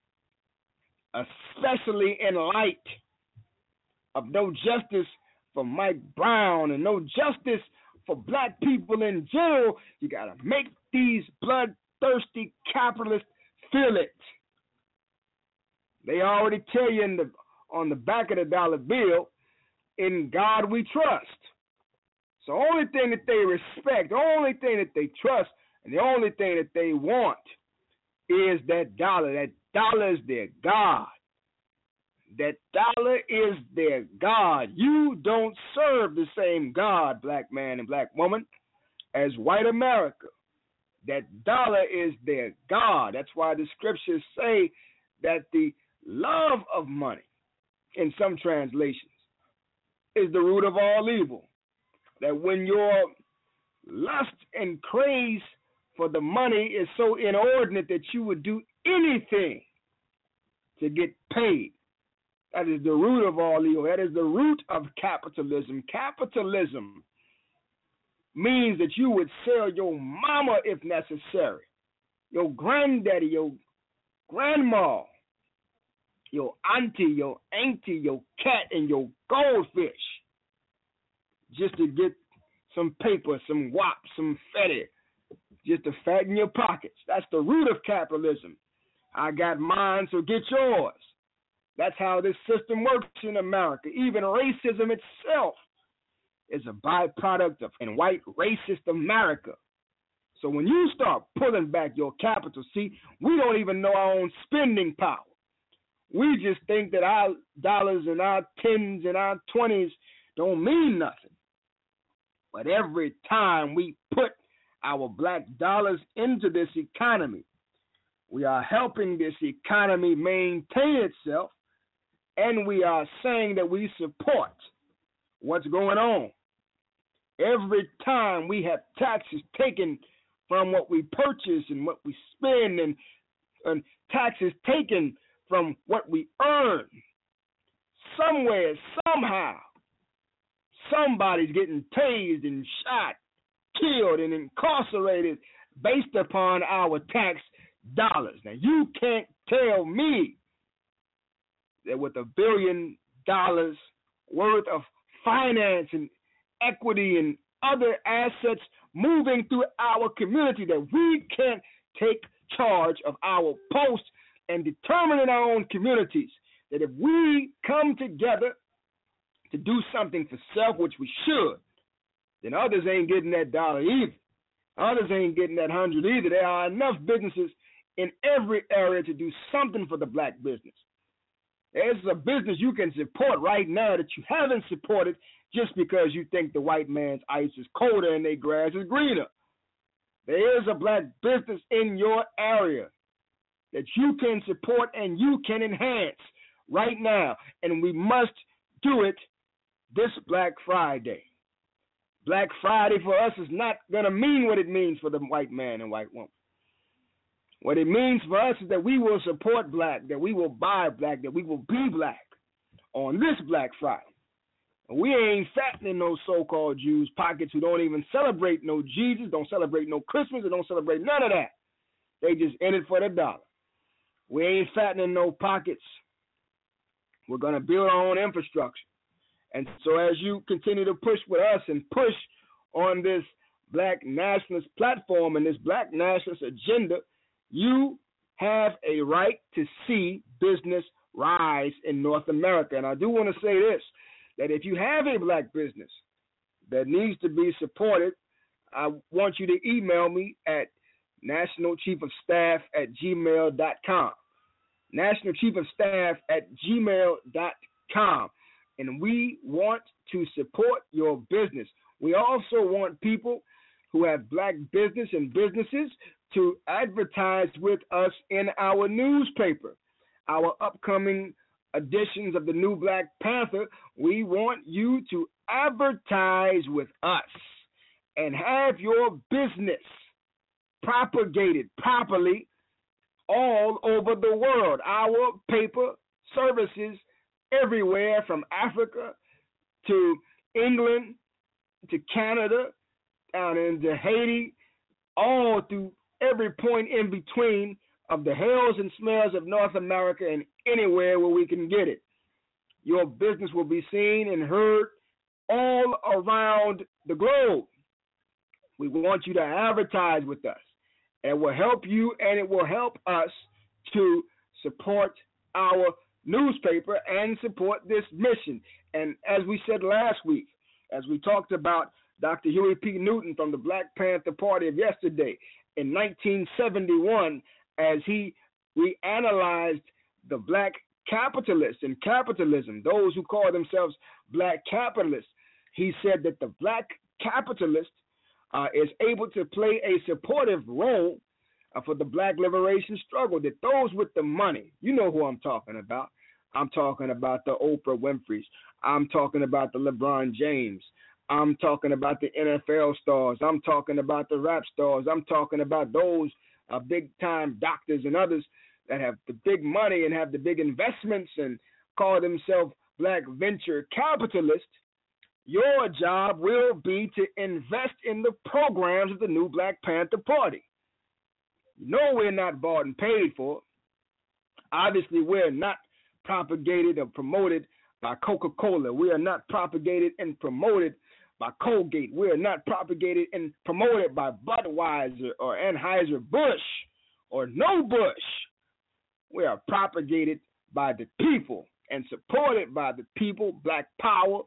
especially in light of no justice for Mike Brown and no justice for black people in general. You got to make these bloodthirsty capitalists feel it. They already tell you in the, on the back of the dollar bill, in God we trust. So the only thing that they respect, the only thing that they trust, and the only thing that they want is that dollar. That dollar is their God. That dollar is their God. You don't serve the same God, black man and black woman, as white America. That dollar is their God. That's why the scriptures say that the love of money, in some translations, is the root of all evil. That when your lust and craze for the money is so inordinate that you would do anything to get paid. That is the root of all evil. That is the root of capitalism. Capitalism means that you would sell your mama if necessary, your granddaddy, your grandma, your auntie, your auntie, your cat, and your goldfish just to get some paper, some wop, some fetty, just to fatten your pockets. That's the root of capitalism. I got mine, so get yours. That's how this system works in America. Even racism itself is a byproduct of in white racist America. So when you start pulling back your capital, see, we don't even know our own spending power. We just think that our dollars and our tens and our twenties don't mean nothing. But every time we put our black dollars into this economy, we are helping this economy maintain itself, and we are saying that we support what's going on. Every time we have taxes taken from what we purchase and what we spend, and, and taxes taken from what we earn, somewhere, somehow, somebody's getting tased and shot, killed, and incarcerated based upon our tax dollars. Now, you can't tell me that with a billion dollars worth of finance and equity and other assets moving through our community that we can't take charge of our post and determine in our own communities that if we come together to do something for self, which we should, then others ain't getting that dollar either. Others ain't getting that hundred either. There are enough businesses in every area to do something for the black business. There's a business you can support right now that you haven't supported just because you think the white man's ice is colder and their grass is greener. There is a black business in your area that you can support and you can enhance right now, and we must do it this Black Friday. Black Friday for us is not going to mean what it means for the white man and white woman. What it means for us is that we will support black, that we will buy black, that we will be black on this Black Friday. And we ain't fattening those so-called Jews' pockets who don't even celebrate no Jesus, don't celebrate no Christmas, and don't celebrate none of that. They just in it for the dollar. We ain't fattening no pockets. We're going to build our own infrastructure. And so as you continue to push with us and push on this black nationalist platform and this black nationalist agenda, you have a right to see business rise in North America. And I do want to say this, that if you have a black business that needs to be supported, I want you to email me at national chief of staff at gmail dot com. National Chief of Staff at gmail dot com. And we want to support your business. We also want people who have black business and businesses to advertise with us in our newspaper. Our upcoming editions of the New Black Panther, we want you to advertise with us and have your business propagated properly all over the world. Our paper services everywhere from Africa to England to Canada, down into Haiti, all through every point in between of the hells and smells of North America and anywhere where we can get it. Your business will be seen and heard all around the globe. We want you to advertise with us. It will help you and it will help us to support our newspaper and support this mission. And as we said last week, as we talked about Doctor Huey P. Newton from the Black Panther Party of yesterday, in nineteen seventy-one, as he reanalyzed the black capitalists and capitalism, those who call themselves black capitalists, he said that the black capitalist uh, is able to play a supportive role uh, for the black liberation struggle, that those with the money, you know who I'm talking about. I'm talking about the Oprah Winfreys. I'm talking about the LeBron James. I'm talking about the N F L stars. I'm talking about the rap stars. I'm talking about those uh, big-time doctors and others that have the big money and have the big investments and call themselves black venture capitalists. Your job will be to invest in the programs of the new Black Panther Party. No, we're not bought and paid for. Obviously, we're not propagated or promoted by Coca-Cola. We are not propagated and promoted by Colgate. We are not propagated and promoted by Budweiser or Anheuser-Busch or no Bush. We are propagated by the people and supported by the people, black power,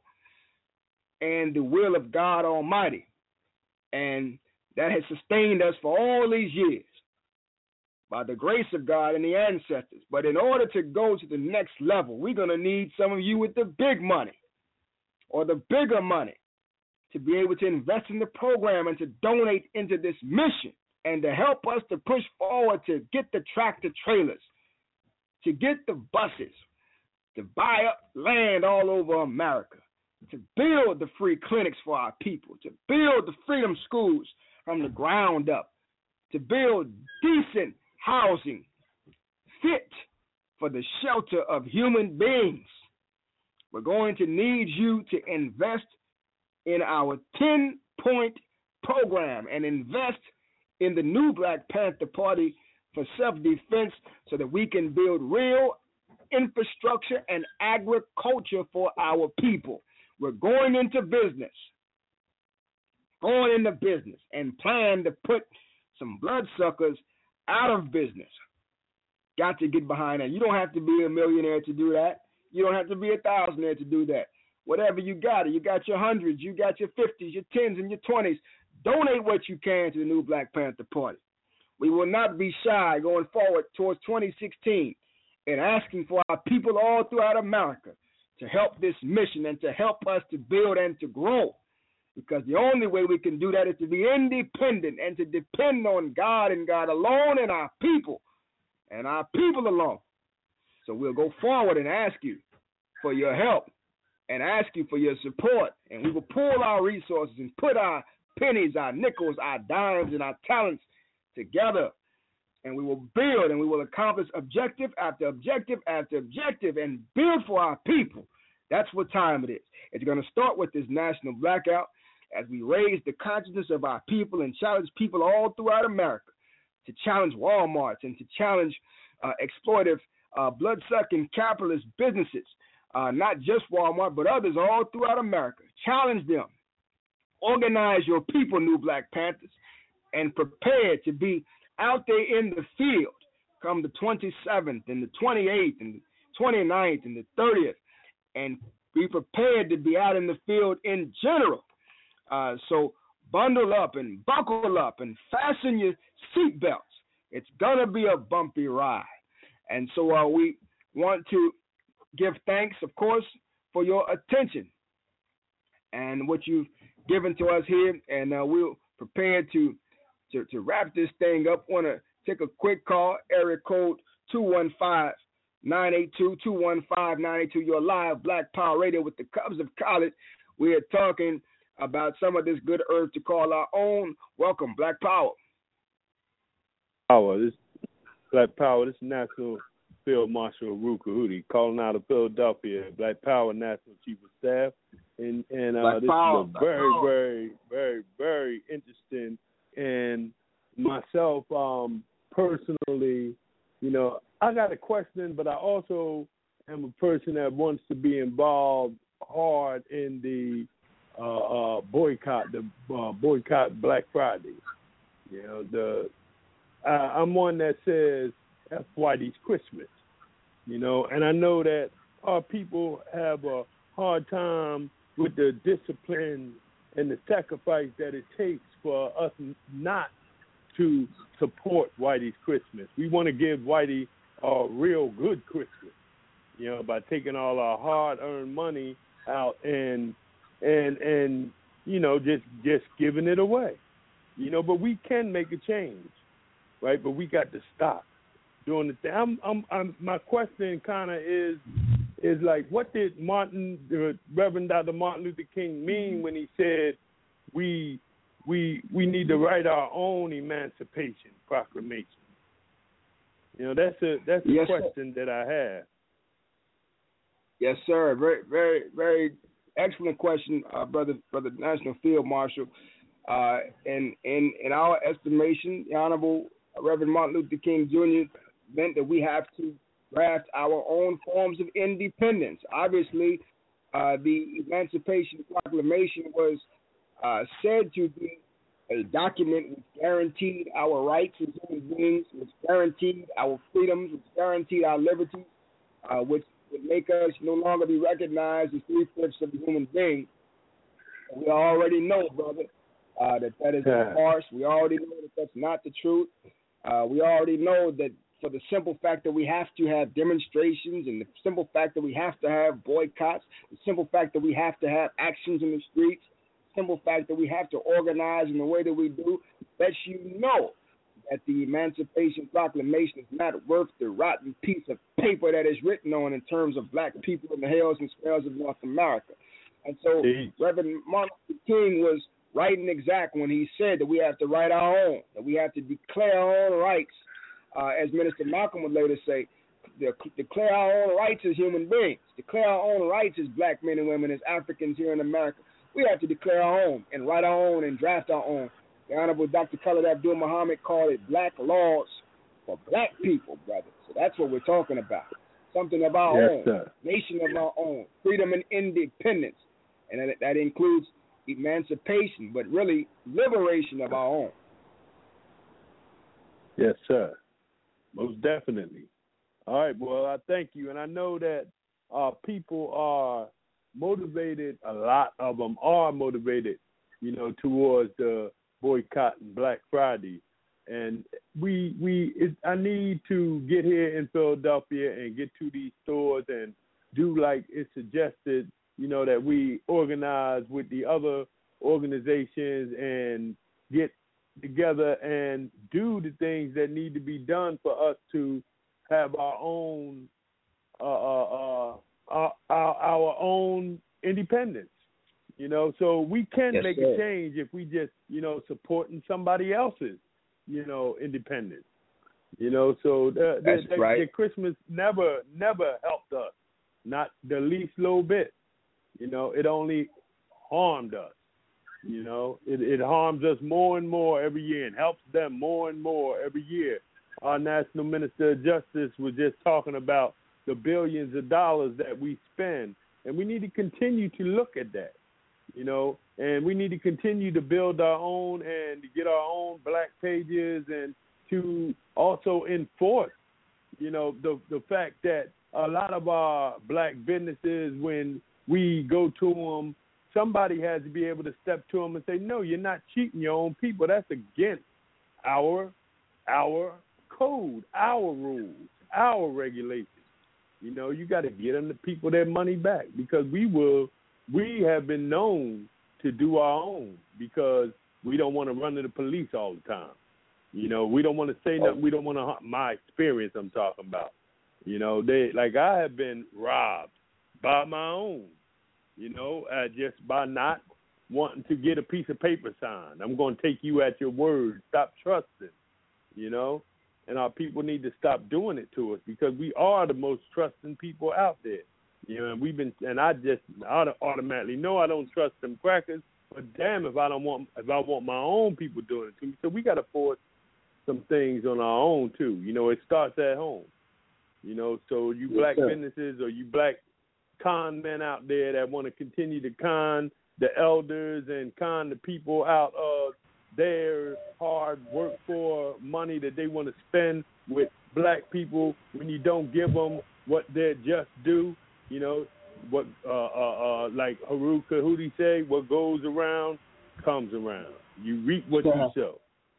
and the will of God Almighty. And that has sustained us for all these years by the grace of God and the ancestors. But in order to go to the next level, we're going to need some of you with the big money or the bigger money to be able to invest in the program and to donate into this mission and to help us to push forward to get the tractor trailers, to get the buses, to buy up land all over America, to build the free clinics for our people, to build the freedom schools from the ground up, to build decent housing fit for the shelter of human beings. We're going to need you to invest in our ten-point program and invest in the new Black Panther Party for self-defense so that we can build real infrastructure and agriculture for our people. We're going into business, going into business and plan to put some bloodsuckers out of business. Got to get behind that. You don't have to be a millionaire to do that. You don't have to be a thousandaire to do that. Whatever you got, you got your hundreds, you got your fifties, your tens, and your twenties. Donate what you can to the new Black Panther Party. We will not be shy going forward towards twenty sixteen and asking for our people all throughout America to help this mission and to help us to build and to grow. Because the only way we can do that is to be independent and to depend on God and God alone and our people and our people alone. So we'll go forward and ask you for your help and ask you for your support. And we will pool our resources and put our pennies, our nickels, our dimes, and our talents together. And we will build and we will accomplish objective after objective after objective and build for our people. That's what time it is. It's going to start with this national blackout as we raise the consciousness of our people and challenge people all throughout America to challenge Walmarts and to challenge uh, exploitive, uh, blood-sucking capitalist businesses, uh, not just Walmart, but others all throughout America. Challenge them. Organize your people, New Black Panthers, and prepare to be out there in the field come the twenty-seventh and the twenty-eighth and the twenty-ninth and the thirtieth, and be prepared to be out in the field in general. Uh, so bundle up and buckle up and fasten your seatbelts. It's going to be a bumpy ride. And so uh, we want to give thanks, of course, for your attention and what you've given to us here. And uh, we're prepared to, to, to wrap this thing up. Want to take a quick call, area code two one five, nine eight two, two one five, nine eight two. You're live, Black Power Radio with the Cubs of College. We are talking about some of this good earth to call our own. Welcome, Black Power. Power, this Black Power, this National Field Marshal Ruka Hootie calling out of Philadelphia, Black Power National Chief of Staff. And and uh, this Power, is a very, Power. very, very, very interesting. And myself, um, personally, you know, I got a question, but I also am a person that wants to be involved hard in the uh, uh, boycott, the uh, boycott Black Friday. You know, the uh, I'm one that says F Whitey's Christmas. You know, and I know that our people have a hard time with the discipline and the sacrifice that it takes for us not to support Whitey's Christmas. We want to give Whitey a real good Christmas, you know, by taking all our hard-earned money out and and and you know just just giving it away, you know. But we can make a change, right? But we got to stop doing the thing. I'm, I'm, I'm, my question kind of is is like, what did Martin, uh, Reverend Doctor Martin Luther King mean when he said we we we need to write our own Emancipation Proclamation? You know, that's a that's a yes, question sir. that I have. Yes, sir. Very, very, very excellent question, uh, brother, brother National Field Marshal. Uh, in in in our estimation, the Honorable Reverend Martin Luther King Junior meant that we have to draft our own forms of independence. Obviously, uh, the Emancipation Proclamation was uh, said to be a document which guaranteed our rights as human beings, which guaranteed our freedoms, which guaranteed our liberties, uh, which would make us no longer be recognized as three-fifths of a human being. We already know, brother, uh, that that is a farce. We already know that that's not the truth. Uh, we already know that for the simple fact that we have to have demonstrations and the simple fact that we have to have boycotts, the simple fact that we have to have actions in the streets, simple fact that we have to organize in the way that we do, lets you know that the Emancipation Proclamation is not worth the rotten piece of paper that is written on in terms of black people in the hells and spells of North America. And so Jeez. Reverend Martin Luther King was right and exact when he said that we have to write our own, that we have to declare our own rights, uh, as Minister Malcolm would later say, declare our own rights as human beings, declare our own rights as black men and women, as Africans here in America. We have to declare our own and write our own and draft our own. The Honorable Doctor Khalid Abdul Muhammad called it black laws for black people, brother. So that's what we're talking about. Something of our yes, own, sir. Nation of our own, freedom and independence. And that, that includes emancipation, but really liberation of our own. Yes, sir. Most definitely. All right, well, I thank you. And I know that uh, people are motivated, a lot of them are motivated, you know, towards the boycotting Black Friday. And we, we, it, I need to get here in Philadelphia and get to these stores and do like it suggested, you know, that we organize with the other organizations and get together and do the things that need to be done for us to have our own, uh, uh, uh, our, our, our own independence. You know, so we can yes, make sir. a change if we just, you know, supporting somebody else's, you know, independence. You know, so the, the, the, right. the Christmas never, never helped us, not the least little bit. You know, it only harmed us. You know, it, it harms us more and more every year and helps them more and more every year. Our National Minister of Justice was just talking about the billions of dollars that we spend, and we need to continue to look at that, you know, and we need to continue to build our own and to get our own black pages and to also enforce, you know, the the fact that a lot of our black businesses, when we go to them, somebody has to be able to step to them and say, no, you're not cheating your own people. That's against our our code, our rules, our regulations. You know, you got to get them the people their money back, because we will, we have been known to do our own because we don't want to run to the police all the time. You know, we don't want to say nothing. We don't want to, my experience I'm talking about. You know, they, like I have been robbed by my own. You know, uh, just by not wanting to get a piece of paper signed. I'm going to take you at your word. Stop trusting, you know. And our people need to stop doing it to us, because we are the most trusting people out there. You know, and we've been, and I just I automatically know I don't trust them crackers. But damn, if I don't want, if I want my own people doing it to me, so we got to force some things on our own too. You know, it starts at home. You know, so you black yes, businesses or you black con men out there that want to continue to con the elders and con the people out of their hard work for money that they want to spend with black people, when you don't give them what they're just due, you know, what uh, uh, uh, like Haru Kahudi say, what goes around comes around. You reap what yeah. you sow.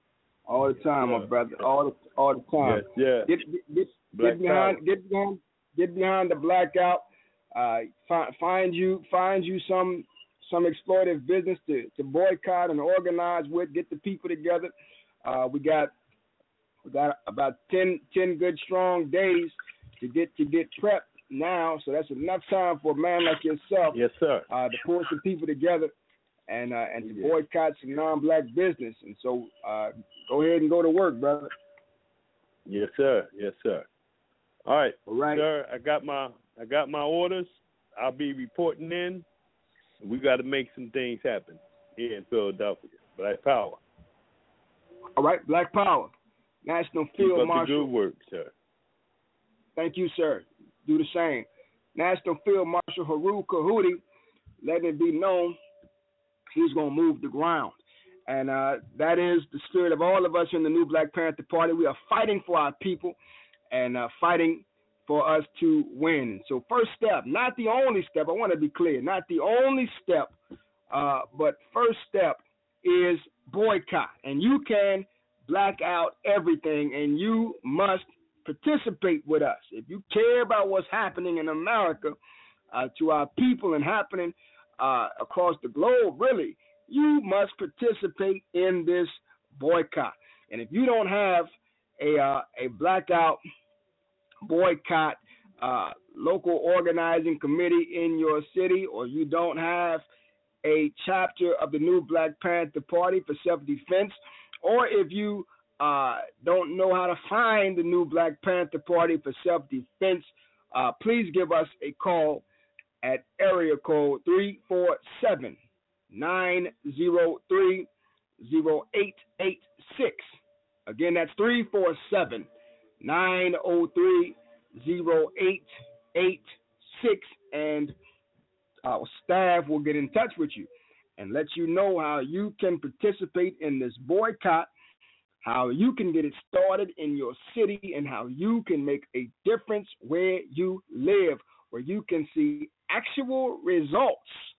All the time, yeah. my brother. All the all the time. Yes, yeah. Get get, get behind get behind get behind the blackout. Uh, find, find you find you some some exploitative business to, to boycott and organize with. Get the people together. Uh, we got we got about ten, ten good strong days to get to get prepped now. So that's enough time for a man like yourself. Yes, sir. Uh, to pull some people together and uh, and to yeah. boycott some non-black business. And so uh, go ahead and go to work, brother. Yes, sir. Yes, sir. All right, All right. sir. I got my I got my orders. I'll be reporting in. We got to make some things happen here in Philadelphia. Black Power. All right, Black Power. National Field Keep up Marshal. the good work, sir. Thank you, sir. Do the same. National Field Marshal Haru Kahudi, letting it be known he's going to move the ground. And uh, that is the spirit of all of us in the new Black Panther Party. We are fighting for our people and uh, fighting for us to win. So first step, not the only step, I want to be clear, not the only step, uh, but first step is boycott. And you can black out everything, and you must participate with us. If you care about what's happening in America uh, to our people and happening uh, across the globe, really, you must participate in this boycott. And if you don't have a uh, a blackout boycott uh, local organizing committee in your city, or you don't have a chapter of the new Black Panther Party for self-defense, or if you uh, don't know how to find the new Black Panther Party for self-defense, uh, please give us a call at area code three four seven, nine zero three, zero eight eight six. Again, that's three four seven, nine zero three, zero eight eight six, and our staff will get in touch with you and let you know how you can participate in this boycott how you can get it started in your city and how you can make a difference where you live, where you can see actual results,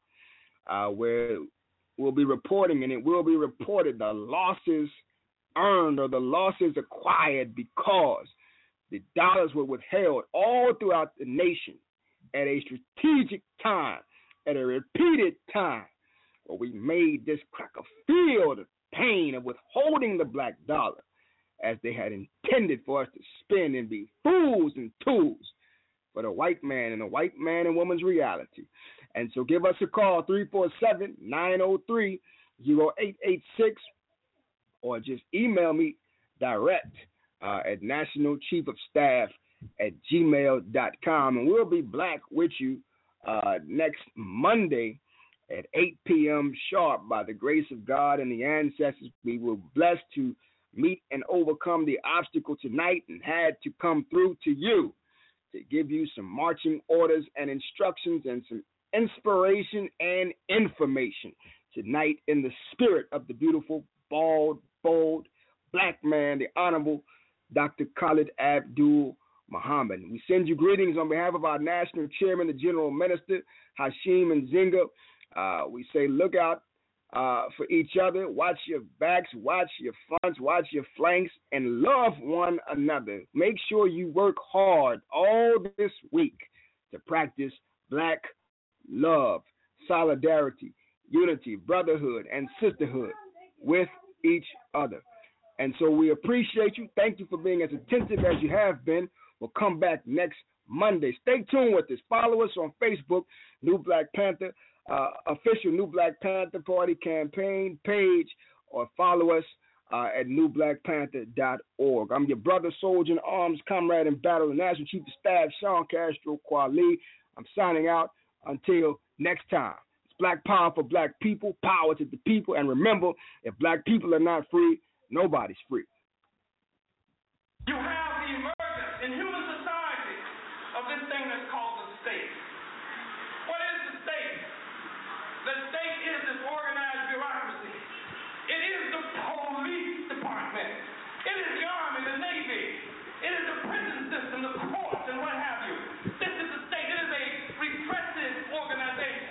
uh, where we'll be reporting, and it will be reported, the losses earned or the losses acquired because the dollars were withheld all throughout the nation at a strategic time, at a repeated time, where we made this cracker feel the pain of withholding the black dollar as they had intended for us to spend and be fools and tools for the white man and the white man and woman's reality. And so give us a call, three four seven, nine oh three, oh eight eight six, or just email me direct uh, at national chief of staff at gmail dot com. And we'll be black with you uh, next Monday at eight p.m. sharp. By the grace of God and the ancestors, we were blessed to meet and overcome the obstacle tonight and had to come through to you to give you some marching orders and instructions and some inspiration and information tonight in the spirit of the beautiful, bald, bold, black man, the Honorable Doctor Khalid Abdul Muhammad. We send you greetings on behalf of our national chairman, the General Minister, Hashim Nzinga. Uh, we say look out uh, for each other, watch your backs, watch your fronts, watch your flanks, and love one another. Make sure you work hard all this week to practice black love, solidarity, unity, brotherhood, and sisterhood with each other. And so we appreciate you. Thank you for being as attentive as you have been. We'll come back next Monday. Stay tuned with us. Follow us on Facebook, New Black Panther, uh, official New Black Panther Party campaign page, or follow us uh, at new black panther dot org. I'm your brother, soldier in arms, comrade in battle, the National Chief of Staff, Sean Castro Kweli. I'm signing out until next time. It's Black Power for Black people, power to the people. And remember, if black people are not free, nobody's free. You have the emergence in human society of this thing that's called the state. What is the state? The state is this organized bureaucracy. It is the police department. It is the army, the navy. It is the prison system, the courts, and what have you. This is the state. It is a repressive organization.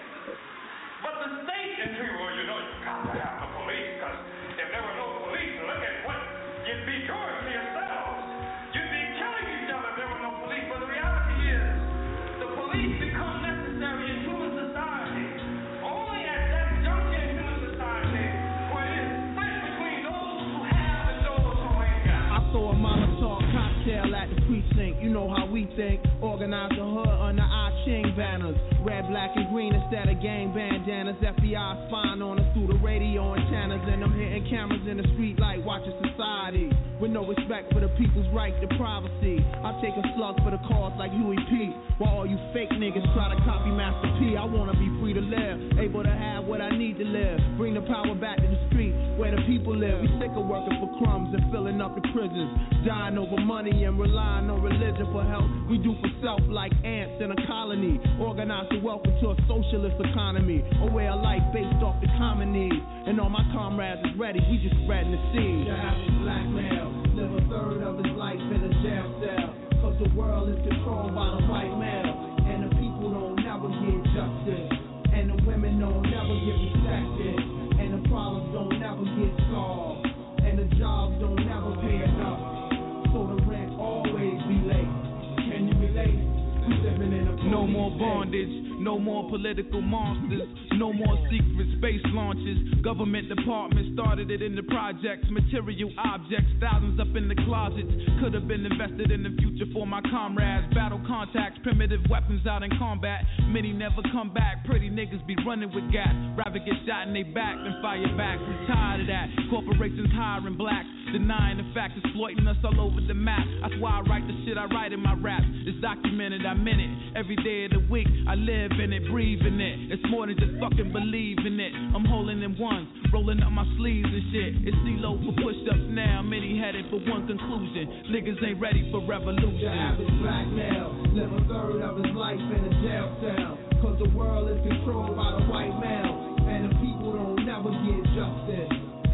But the state, and people, well, you know, you got to have the police, because if there were no police, look at what you'd be doing to yourselves. You'd be killing each other if there were no police. But the reality is, the police become necessary in human society only at that juncture in human society where it is split between those who have and those who ain't got. I saw a Molotov cocktail at the precinct. You know how we think. Organize the hood under our ching banners. Red, black, and green instead of gang bandanas. F B I spying on us through the radio antennas. And I'm hitting cameras in the street like watching society. With no respect for the people's right to privacy. I take a slug for the cause like Huey P. While all you fake niggas try to copy Master P. I wanna be free to live, able to have what I need to live. Bring the power back to the street where the people live. We sick of working for crumbs and filling up the prisons. Dying over money and relying on religion for help. We do for self like ants in a colony. Organize the wealth into a socialist economy. A way of life based off the common needs. And all my comrades is ready, we just spreading the seed. The average black male live a third of his life in a jail cell. Cause the world is controlled by the white male. And the people don't never get justice. And the women don't never get respected. And the problems don't never get solved. And the jobs don't never pay enough. So the rent always be late. Can you relate? We living in a no more bondage, no more political monsters, no more secret space launches. Government departments started it in the projects, material objects, thousands up in the closets. Could have been invested in the future for my comrades. Battle contacts, primitive weapons out in combat. Many never come back. Pretty niggas be running with gas. Rather get shot in they back than fire back. We're tired of that. Corporations hiring blacks, denying the facts, exploiting us all over the map. That's why I write the shit I write in my raps. It's documented, I'm in it. Every day of the week, I live in it, breathe in it. It's more than just fucking believing it. I'm holding in ones, rolling up my sleeves and shit. It's C-Lo for push-ups now, many headed for one conclusion. Niggas ain't ready for revolution. The average black male live a third of his life in a jail cell. Cause the world is controlled by the white male. And the people don't never get justice. And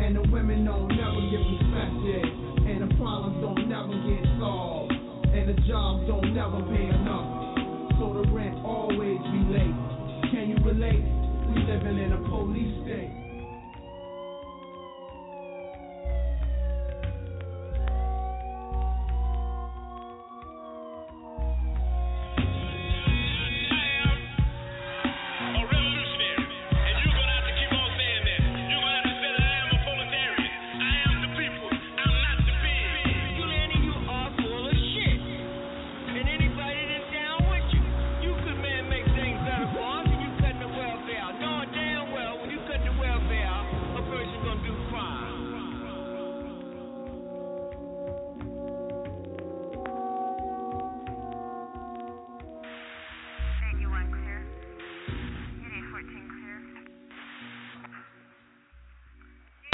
And the women don't never get respected. And the problems don't never get solved. And the jobs don't never pay enough. So the rent always be late. Can you relate? We living in a police state.